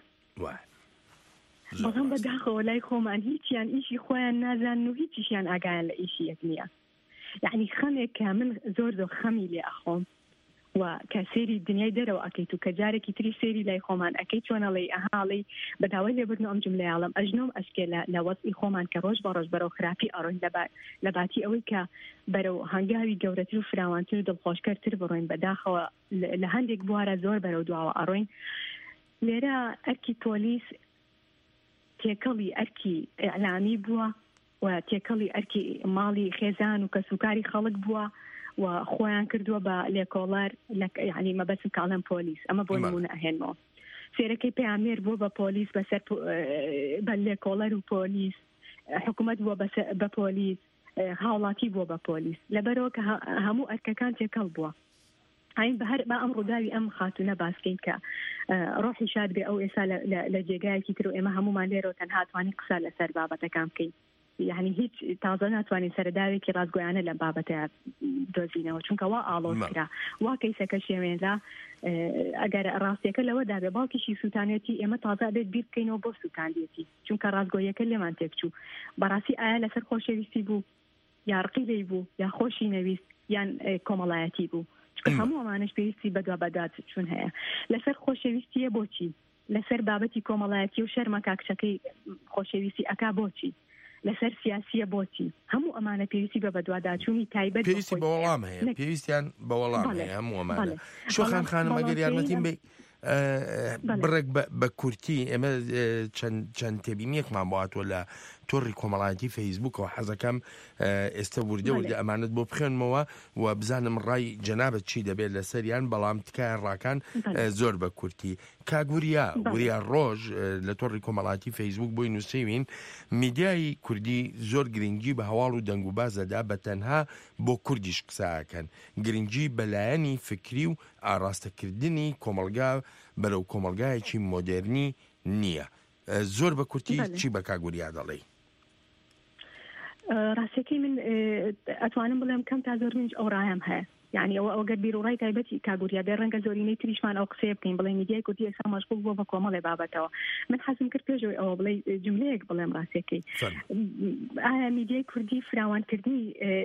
بەڵام بەداخەوە لای خۆمان هیچیان ئیشی خۆیان نازان و هیچیشیان ئاگایان لە ئیشی یەک نییە یعنی خەمێک کە من زۆر زۆر خەمی لێ ئەخۆم و کە سێری دنیای دەرەوە ئەەکەیت و کە جارێکی تری سێری لای خۆمان ئەەکەی چۆنەڵی ئەهاڵی بەداوای لێبردن ئەم جملەیاڵم ئەژنۆم ئەشکێ لە وەزئی خۆمان کە ڕۆژ بە ڕۆژ بەرەو خراپی ئەڕۆین لە باتی ئەوەی کە بەرەو هەنگاوی گەورەتر و فراوانتر و دڵخۆشکەرتر بڕۆین بەداخەوە لە هەندێک بوارە زۆر بەرەو دواوە ئەڕۆین لێرە ئەرکی پۆلیس تێکەڵی ئەرکی ئەعلامی بووە و تێکەڵی ئەرکی ماڵی خێزان و کەسوکاری خەڵک بووە و خۆیان کردووە بە لێکۆڵەر یعنی مەبەسم کاڵم پۆلیس ئەمە بۆ نمونە ئەهێنەوە سێرەکەی پێیامێر بووە بە پۆلیس بەسەر بە لێکۆڵەر و پۆلیس حکوومەت بووە بە پۆلیس هاوڵاتی بووە بە پۆلیس لەبەرەوە کە هەموو ئەرکەکان تێکەڵ بووە ئاین بەهر بە ئەم ڕووداوی ئەم خاتونە باسکەین کە ڕۆحی شاد بێ ئەو ئێستا لە جێگایەکی تر و ئێمە هەمومان لێرەوە تەنها توانین قسە لەسەر بابەتەکان بکەین یعنی هیچ تازە ناتوانین سەرداوێکی ڕازگۆیانە لە بابەتە دۆزینەوە چونکە وا ئاڵۆزکرا وا کەیسەکە شێوێندا ئەگەر ڕاستیەکە لەوەدا بێ باوکیشی سووتانێتی ئێمە تازە بێت بیر بکەینەوە بۆ سووتاندێتی چونکە ڕازگۆیەکە لێمان تێکچوو بەڕاستی ئایا لەسەر خۆشەویستی بوو یا ڕقی لێی بوو یا خۆشی نەویست یان کۆمەڵایەتی بوو چونکە هەموو ئەمانش پێویستی بەدوا بەدات چون هەیە لەسەر خۆشەویستیە بۆچی لەسەر بابەتی کۆمەڵایەتی و شەرمە کاکچەکەی خۆشەویستی ئەکا بۆچی لەسەر سیاسیە بۆچی هەموو ئەمانە پێویستی بە بەدواداچوونی تایبەت پێویستی بە وەڵام هەیە پێویستیان بە وەڵام هەیە هەموو ئەمانە شۆخان خانم ئەگەر یارمەتیم بێ بڕێک بە کورتی ئێمە چەند تێبینیەکمان بڵاتوە لە تۆڕی کۆمەڵایەتی فەیسبووکەوە حەزەکەم ئێستا وردە وردە ئەمانت بۆ بخێنمەوە و بزانم ڕای جەنابەت چی دەبێت لەسەریان، بەڵام تکایە ڕاکان زۆر بە کورتی. کاگوریا وریا ڕۆژ لە تۆڕی کۆمەڵایەتی فەیسبووک بۆی نووسیوین میدیای کوردی زۆر گرنگی بە هەواڵ و دەنگ و بازەدا بە تەنها بۆ کوردیش قساکەن، گرنگی بەلایەنی فکری و ئاراستەکردنی کۆمەلگا بەرەو کۆمەلگایەکی مۆدێرنی نییە. زۆر بە کورتی چی بە کاگوریا دەڵێ؟ ڕاستەکەی من ئەتوانم بڵێم کەم تا زۆر منج ئەو ڕایم هەیە، یعنی ئەوە ئەوگەر بیرڕای تایبەتی کاگوریا بێ ڕەنگە زۆرینەی تریشمان ئەو قسێ بکەین بڵێ میدیای کوردی ئێستا مەشغوڵ بووە بە کۆمەڵێ بابەتەوە. من حەزم کرد پێشەوەی ئەوە بڵێ جملەیەک بڵێم ڕاستەکەی. ئایا میدیای کوردی فراوانکردنی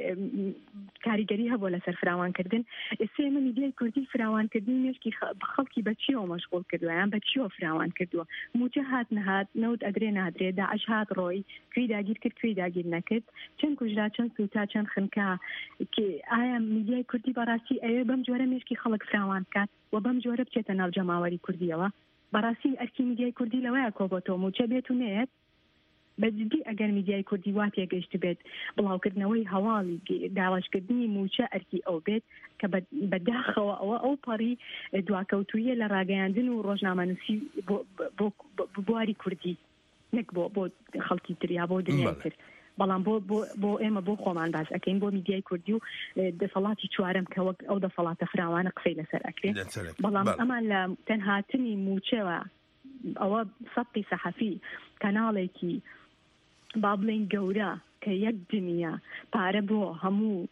کاریگەری هەبووە لەسەر فراوانکردن؟ ئێستا ئێمە میدیای کوردی فراوانکردنی مێشکی خەڵکی بە چیەوە مەشغوڵ کردووە یان بە چیەوە فراوان کردووە؟ موچە هات نەهات، نەوت ئەدرێ نادرێ، داعش هات ڕۆی، کوێی داگیر کرد کوێی داگیر نەکرد، چەند کوژرا چەند سوتا چەند خنکا. ئایا میدیای کوردی بەڕاستی ئەوێ بەم جۆرە مێشکی خەڵک فراوان بکات و بەم جۆرە بچێتە ناو جەماوەری کوردیەوە؟ بەڕاستی ئەرکی میدیای کوردی لەوەیە کۆبەتەوە موچە بێت و نێت بەجددی ئەگەر میدیای کوردی وا پێگەشت بێت بڵاوکردنەوەی هەواڵی داواشکردنی موچە ئەرکی ئەو بێت کە بەداخەوە ئەوە ئەو پەڕی دواکەوتویە لە ڕاگەیاندن و ڕۆژنامەنووسی بۆ بواری کوردی نەک بۆ بۆ خەڵکی تریا بۆ دنیای تر، بەڵام بۆ بۆ ئێمە بۆ خۆمان باز ئەەکەین بۆ میدیای کوردی و دەسەڵاتی چوارەم کە وەک ئەو دەسەڵاتە فراوانە قسەی لەسەر ئەکرێت، بەڵام ئەمان لە تەنهاتنی موچەوە ئەوە سەدی سەحەفی کەناڵێکی با بڵێن گەورە کە یەک دنیا پارە بۆ هەموو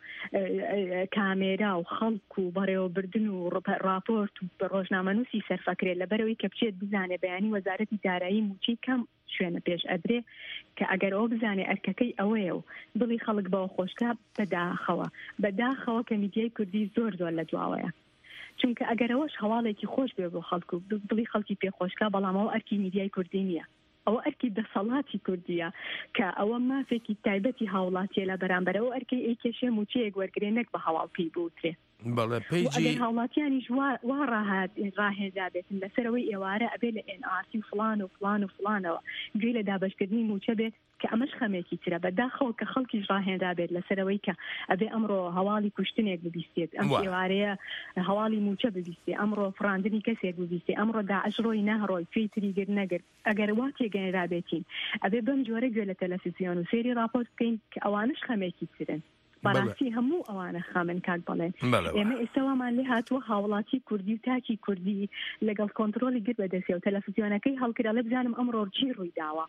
کامێرا و خەڵک و بەڕێوەبردن و راپۆرت و بە ڕۆژنامەنووسی سەرفەکرێت لەبەرەوەی کە بچێت بزانێ بەیانی وەزارەتی دارایی موچی کەم شوێنە پێش ئەدرێ کە ئەگەر ئەو بزانێ ئەرکەکەی ئەوەیە و دڵی خەڵک بەوە خۆشکە بەداخەوە بەداخەوە کە میدیای کوردی زۆر زۆر لە دواوەیە، چونکە ئەگەرەوەش هەواڵێکی خۆش بێ بۆ خەڵک و دڵی خەڵکی پێخۆشکە، بەڵام ئەو ئەرکی میدیای کوردی نییە، ئەوە ئەرکی دەسەڵاتی کوردیە کە ئەوە مافێکی تایبەتی هاوڵاتیە لە بەرامبەر ئەو ئەرکەی ئەی کێشێ موچەیەک وەرگێ نەک بە هەواڵ پێی بوترێ. ئەگەر هاوڵاتیانیش وا ڕاهات ڕاهێدا بێتن لەسەرەوەی ئێوارە ئەبێ لە ئێن ئاسی و فلان و فلان و فلانەوە گوێ لە دابەشکردنی موچە بێت کە ئەمەش خەمێکی ترە بەداخەوە کە خەڵکیش ڕاهێندا بێت لەسەرەوەی کە ئەبێ ئەمڕۆ هەواڵی کوشتنێک ببیستێت، ئەم ئێوارەیە هەواڵی موچە ببیستێ، ئەمڕۆ فراندنی کەسێک ببیستێ، ئەمڕۆ داعش ڕۆی نەهڕۆی توێی تریگر نەگرت. ئەگەر وا تێگەێنرا بێتین ئەبێ بەم جۆرە گوێ لە تەلەڤیزیۆن و سێری راپۆرت بکەین کە ئەوانش خەمێکی ترن. بەڕاستی هەموو ئەوانە خامن کاک بڵێن ئێمە ئێستاوامان لێ هاتووە هاوڵاتی کوردی و تاکی کوردی لەگەڵ کۆنتترۆلی گر بەدەسێ و تەلەڤیزیۆنەکەی هەڵکرا لە بزانم ئەمڕۆ چی ڕووی داوە،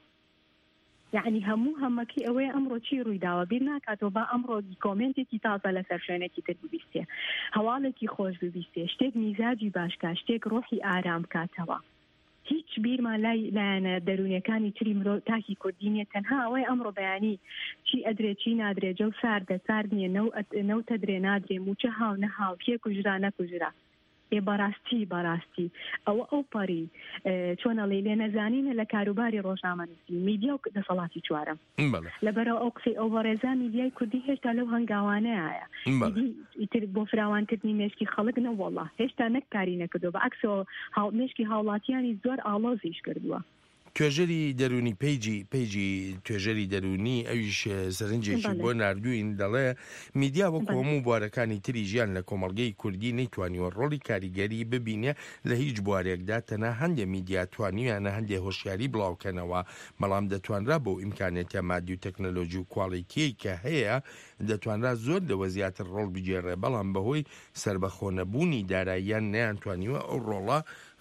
یعنی هەموو هەمەکی ئەوەیە ئەمڕۆ چی ڕووی داوە بیر ناکاتەوە با ئەمڕۆ کۆمنتێکی تازە لەسەر شوێنێکی تر ببیستێ، هەواڵێکی خۆش ببیستێ، شتێک میزاجی باشکە، شتێک ڕۆحی ئارام کاتەوە. هیچ بیرمان لای لایەنە دەرونیەکانی تری مرۆ تاکی کوردی نیە، تەنها ئەوەی ئەمڕۆ بەیانی چی ئەدرێ چی نادرێ، جەو ساردە سارد نییە، نەوتە درێ نادرێ، موچە هاو نەهاو، پێ کوژرا نەکوژرا. ێ بەڕاستی بەڕاستی ئەوە ئەو پەڕی چۆنەڵێ لێ نەزانینە لە کاروباری ڕۆژنامەنووسی میدیا و دەسەڵاتی چوارەم لەبەرەوە ئەو قسەی ئەو بەڕێزا میدیای کوردی هێشتا لەو هەنگاوانەیە ئیتر بۆ فراوانکردنی مێشکی خەڵک نەوەڵڵا هێشتا نەکاری نەکردو بە عکسەوە مێشکی هاوڵاتیانی زۆر ئاڵۆزیش کردووە. توێژەری دەرونی پیجی پیجی توێژەری دەرونی ئەویش سەرنجێکی بۆ نردوین دەڵێ میدیا وەکو هەموو بوارەکانی تری ژیان لە کۆمەڵگەی کوردی نەیتوانیوە ڕۆڵی کاریگەری ببینێ لە هیچ بوارێکدا، تەنها هەندێک میدیا توانیویانە هەندێک هۆشیاری بڵاوکەنەوە، بەڵام دەتوانرا بۆ ئیمکانێتە مادی و تەکنەلۆژی و کواڵیتیەی کە هەیە دەتوانرا زۆر لەوە زیاتر ڕۆڵ بجێڕێ، بەڵام بەهۆی سربەخۆنەبوونی داراییان نەیانتوانیوە ئەو ڕۆڵە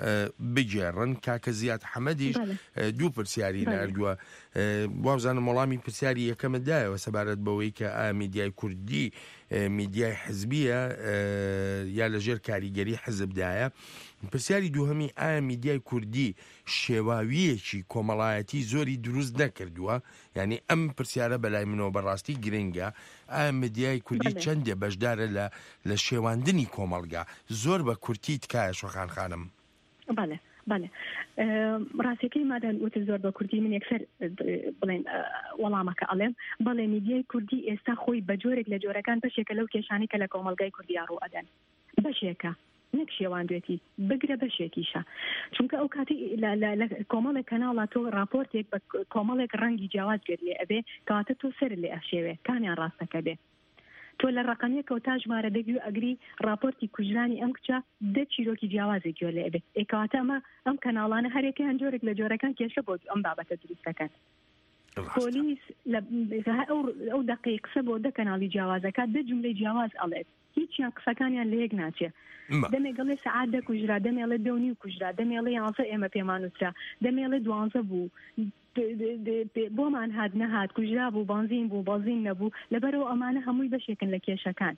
بگێڕن. کاکە زیاد حەمەدیش دوو پرسیاری نردووە، وابزانم وەڵامی پرسیاری یەکەمت دایەوە سەبارەت بەوەی کە ئا میدیای کوردی میدیای حزبیە یا لەژێر کاریگەری حزبدایە. پرسیاری دووهەمی ئایا میدیای کوردی شێواویەکی کۆمەڵایەتی زۆری دروست نەکردووە؟ یعنی ئەم پرسیارە بەلای منەوە بەڕاستی گرنگە، ئایا میدیای کوردی چەندێ بەشدارە لە لە شێواندنی کۆمەڵگا؟ زۆر بە کورتی تکایە شۆخان خانم. بەڵێ بەڵێ ڕاستیەکەی مادەن وتر زۆر بە کوردی من یەکسەر بڵێن وەڵامەکە ئەڵێم بەڵێ میدیای کوردی ئێستا خۆی بە جۆرێک لە جۆرەکان بەشێکە لەو کێشانی کە لە کۆمەڵگای کوردی ڕوو ئەدەن بەشێکە نەک شێواندوێتی بگرە بەشێکیشە چونکە ئەو کاتی لە کۆمەڵێک کەناڵە تۆ راپۆرتێک بە کۆمەڵێک ڕەنگی جیاواز گرت لێ ئەبێ کاتە تۆ سەر لێ ئەشێوێ کامیان ڕاستەکە بێ تۆ لە ڕقەمێکە و تا ژمارە دەگوی ئەگری راپۆرتی کوژرانی ئەم کچە دە چیرۆکی جیاوازێک گوێ لێ ئەبێ ئێکاتە ئەمە ئەم کەناڵانە هەرێکیان جۆرێک لە جۆرەکان کێشە بۆ ئەم بابەتە دروستەکەن پۆلیس ئەو دقەی قسە بۆ دە کەناڵی جیاوازەکە دە جملەی جیاواز ئەڵێت هیچیان قسەکانیان لە یەک ناچێ دەمێگەڵێ سەعات دە کوژرا دەمێڵێ دە و نیو کوژرا دەمێڵێ یانزە ئێمە پێمان نووسرا دەمێڵێ دوانزە بوو بۆمان هات نەهات کوژرا بوو بانزین بوو بازین نەبوو لەبەرەوە ئەمانە هەمووی بەشێکن لە کێشەکان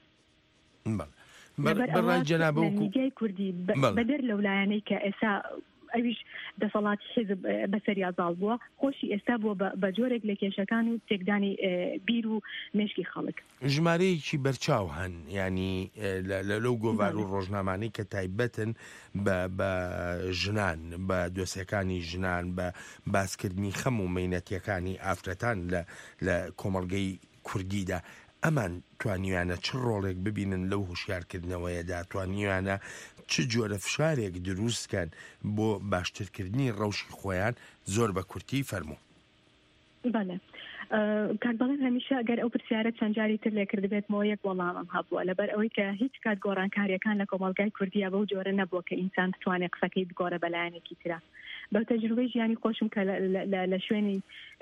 میدیای کوردی بەدەر لەولایەنەی کە ئێستا ئەویش دەسەڵاتی حیزب بەسەر یازاڵ بووە خۆشی ئێستا بووە بە جۆرێک لە کێشەکان و تێکدانی بیر و مێشکی خەڵک ژمارەیەکی بەرچاو هەن ینی لەو گۆڤار و ڕۆژنامانەی کە تایبەتن بە ژنان بە دۆسیەکانی ژنان بە باسکردنی خەم و مەینەتیەکانی ئافرەتان لە کۆمەڵگەی کوردیدا ئەمان توانیوانە چ ڕۆڵێک ببینن لەو هوشیارکردنەوەیەدا توانیوانە چ جۆرە فشارێک دروستکەن بۆ باشترکردنی ڕەوشی خۆیان زۆر بە کورتی فەرموو بەڵێ کاربڵێن هەمیشە ئەگەر ئەو پرسیارە چەند جاری تر لێکردبێتمەوە یەک وەڵامم هەبووە لەبەر ئەوەی کە هیچ کات گۆڕانکاریەکان لە کۆمەڵگای کوردیە بەو جۆرە نەبووە کە ئینسان بتوانێت قسەکەی بگۆڕە بەلایەنێکی ترە بە تەجروبەی ژیانی خۆشم کە لە شوێنی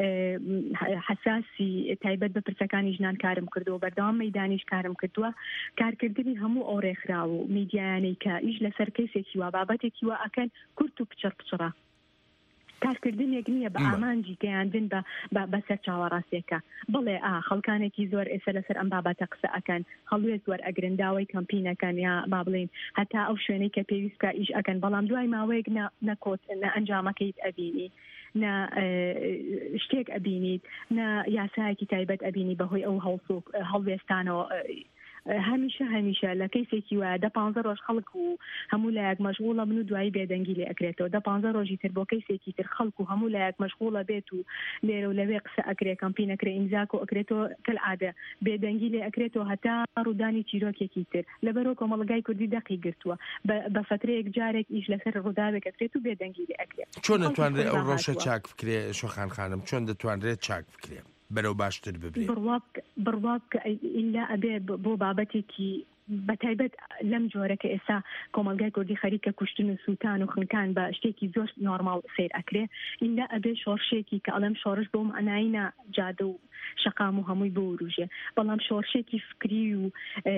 حساسی تایبەت بە پرسەکانی ژنان کارم کردووە بەردەوام مەیدانیش کارم کردووە کارکردنی هەموو ئەو ڕێکخراو و میدیایانەی کە ئیش لەسەر کەسێکی وا بابەتێکی وا ئەکەن کورت و پچڕ پچڕە کارکردنێک نییە بە ئامانجی گەیاندن بەسەر چاوەڕاستێکە بڵێ ئا خەڵکانێکی زۆر ئێستا لەسەر ئەم بابەتە قسە ئەکەن هەڵوێ زۆر ئەگرنداوی کەمپینەکەن یا با بڵێن هەتا ئەو شوێنەی کە پێویستکە ئیش ئەکەن بەڵام دوای ماوەیەک نەکۆت نە ئەنجامەکەیت ئەبینی نە شتێک ئەبینیت نە یاسایەکی تایبەت ئەبینی بەهۆی ئەو هەڵوێستانەوە هەمیشە هەمیشە لە کەیسێکی وایە دە پانزە ڕۆژ خەڵک و هەموو لایەک مەشغوڵە بن و دوایی بێدەنگی لێ ئەکرێتەوە دە پانزە ڕۆژی تر بۆ کەیسێکی تر خەڵک و هەموو لایەک مەشغوڵە بێت و لێرە و لەوێ قسە ئەکرێ کەمپینەکرێ ئیمزاک و ئەکرێتەوە کەلعادە بێدەنگی لێ ئەکرێتەوە هەتا ڕوودانی چیرۆکێکی تر لەبەرەوە کۆمەڵگای کوردی دەقی گرتووە بە فترەیەک جارێک ئیش لەسەر ڕووداوێک ئەکرێت و بێدەنگی لێ ئەکرێت چۆن دەتوانرێت ئەو ڕۆژە چاک بکرێ شۆخان خانم چۆن دەتوانرێت چاک بکرێ بەرەو باشتر ببێت بڕواک ئیلا ئەبێ بۆ بابەتێکی بەتایبەت لەم جۆرە کە ئێستا کۆمەلگای کوردی خەریکە کوشتن و سووتان و خنکان بە شتێکی زۆر نۆرماڵ سیر ئەکرێ ئیندا ئەبێ شۆڕشێکی کە ئەڵەم شۆڕش بۆ معناینا جادە و شەقام و هەمووی بۆ وروژێ بەڵام شۆڕشێکی فکری و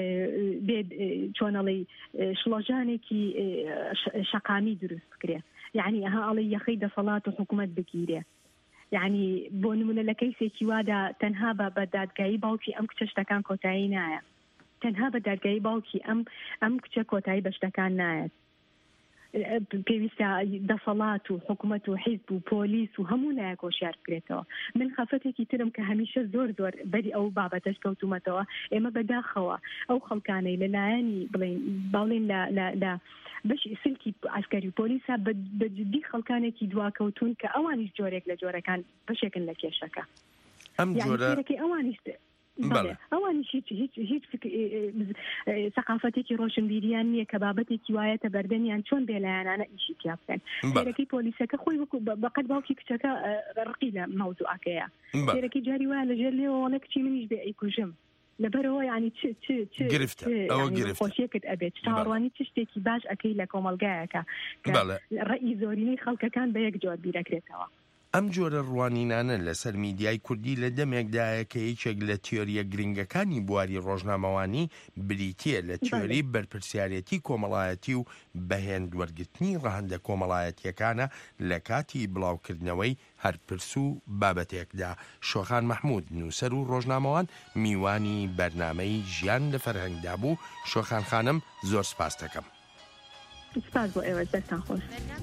چۆنەڵی شڵۆژانێکی شەقامی دروست بکرێ یعنی ئەها ئەڵێ یەخەی دەسەڵات و حکوومەت بگیرێ یعنی بۆ نمونە لە کەیسێکی وادا تەنها بە دادگایی باوکی ئەم کچە شتەکان کۆتایی نایە تەنها بە دادگایی باوکی ئەم ئەم کچە کۆتایی بە شتەکان نایەت پێویستە دەسەڵات و حکوومەت و حیزب و پۆلیس و هەموو لایەک هۆشیار بکرێتەوە من خەفەتێکی ترم کە هەمیشە زۆر زۆر بەری ئەو بابەتەش کەوتومەتەوە ئێمە بەداخەوە ئەو خەڵکانەی لەلایەنی بڵێن باڵێن لە بەشی سلکی ئاسکەری و پۆلیسا بەجددی خەڵکانێکی دواکەوتون کە ئەوانیش جۆرێک لە جۆرەکان بەشێکن لە کێشەکە ئەم جۆرە ئەوانیش ئەوانیش هیچ هیچ هیچ سەقافەتێکی ڕۆشنبیریان نییە کە بابەتێکی وایەتە بەردەمیان چۆن بێلایەنانە ئیشی تیا بکەن سێرەکەی پۆلیسەکە خۆی وەکو بەقەت باوکی کچەکە ڕقی لە مەوزوعەکەیە سێرەکەی جاری وایە لەژێر لێەوە وەڵە کچی منیش بێ ئەیکوژم لەبەرەوە ینی چ چ چ خۆشیەکت ئەبێت چاڕوانی چ شتێکی باش ئەەکەی لە کۆمەلگایەکە ڕێی زۆرینەی خەڵکەکان بە یەک جۆر بیرەکرێتەوە ئەم جۆرە ڕوانینانە لەسەر میدیای کوردی لە دەمێکدایە کە یەکێک لە تیۆریە گرنگەکانی بواری ڕۆژنامەوانی بریتیە لە تیۆری بەرپرسیارەتی کۆمەڵایەتی و بەهێن وەرگرتنی ڕەهەندە کۆمەڵایەتیەکانە لە کاتی بڵاوکردنەوەی هەرپرس و بابەتێکدا شۆخان مەحموود نووسەر و ڕۆژنامەوان میوانی بەرنامەی ژیان لە فەرهەنگدا بوو شۆخان خانم زۆر سپاس دەکەم. سپاس بۆ ئێوە دەستان خۆش.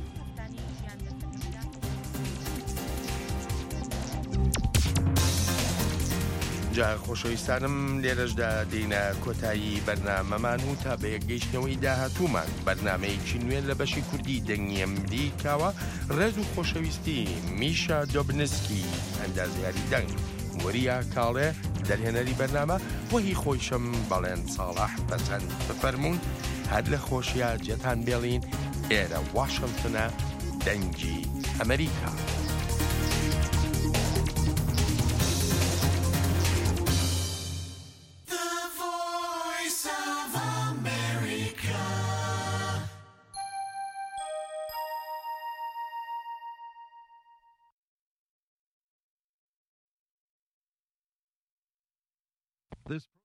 جا خۆشەویستانم لێرەشدا دێنە کۆتایی بەرنامەمان و تا بە یەکگەیشتنەوەی داهاتوومان بەرنامەیەکی نوێ لە بەشی کوردی دەنگی ئەمریکاوە ڕێز و خۆشەویستی میشا دۆبنسکی ئەندازیاری دەنگ وەریە کاڵێ دەرهێنەری بەرنامە وەهی خۆیشم بەڵێن ساڵح پەسەند بفەرمونون هەر لە خۆشیە جێتان بێڵین ئێرە واشنگتنە دەنگی ئەمریکا. This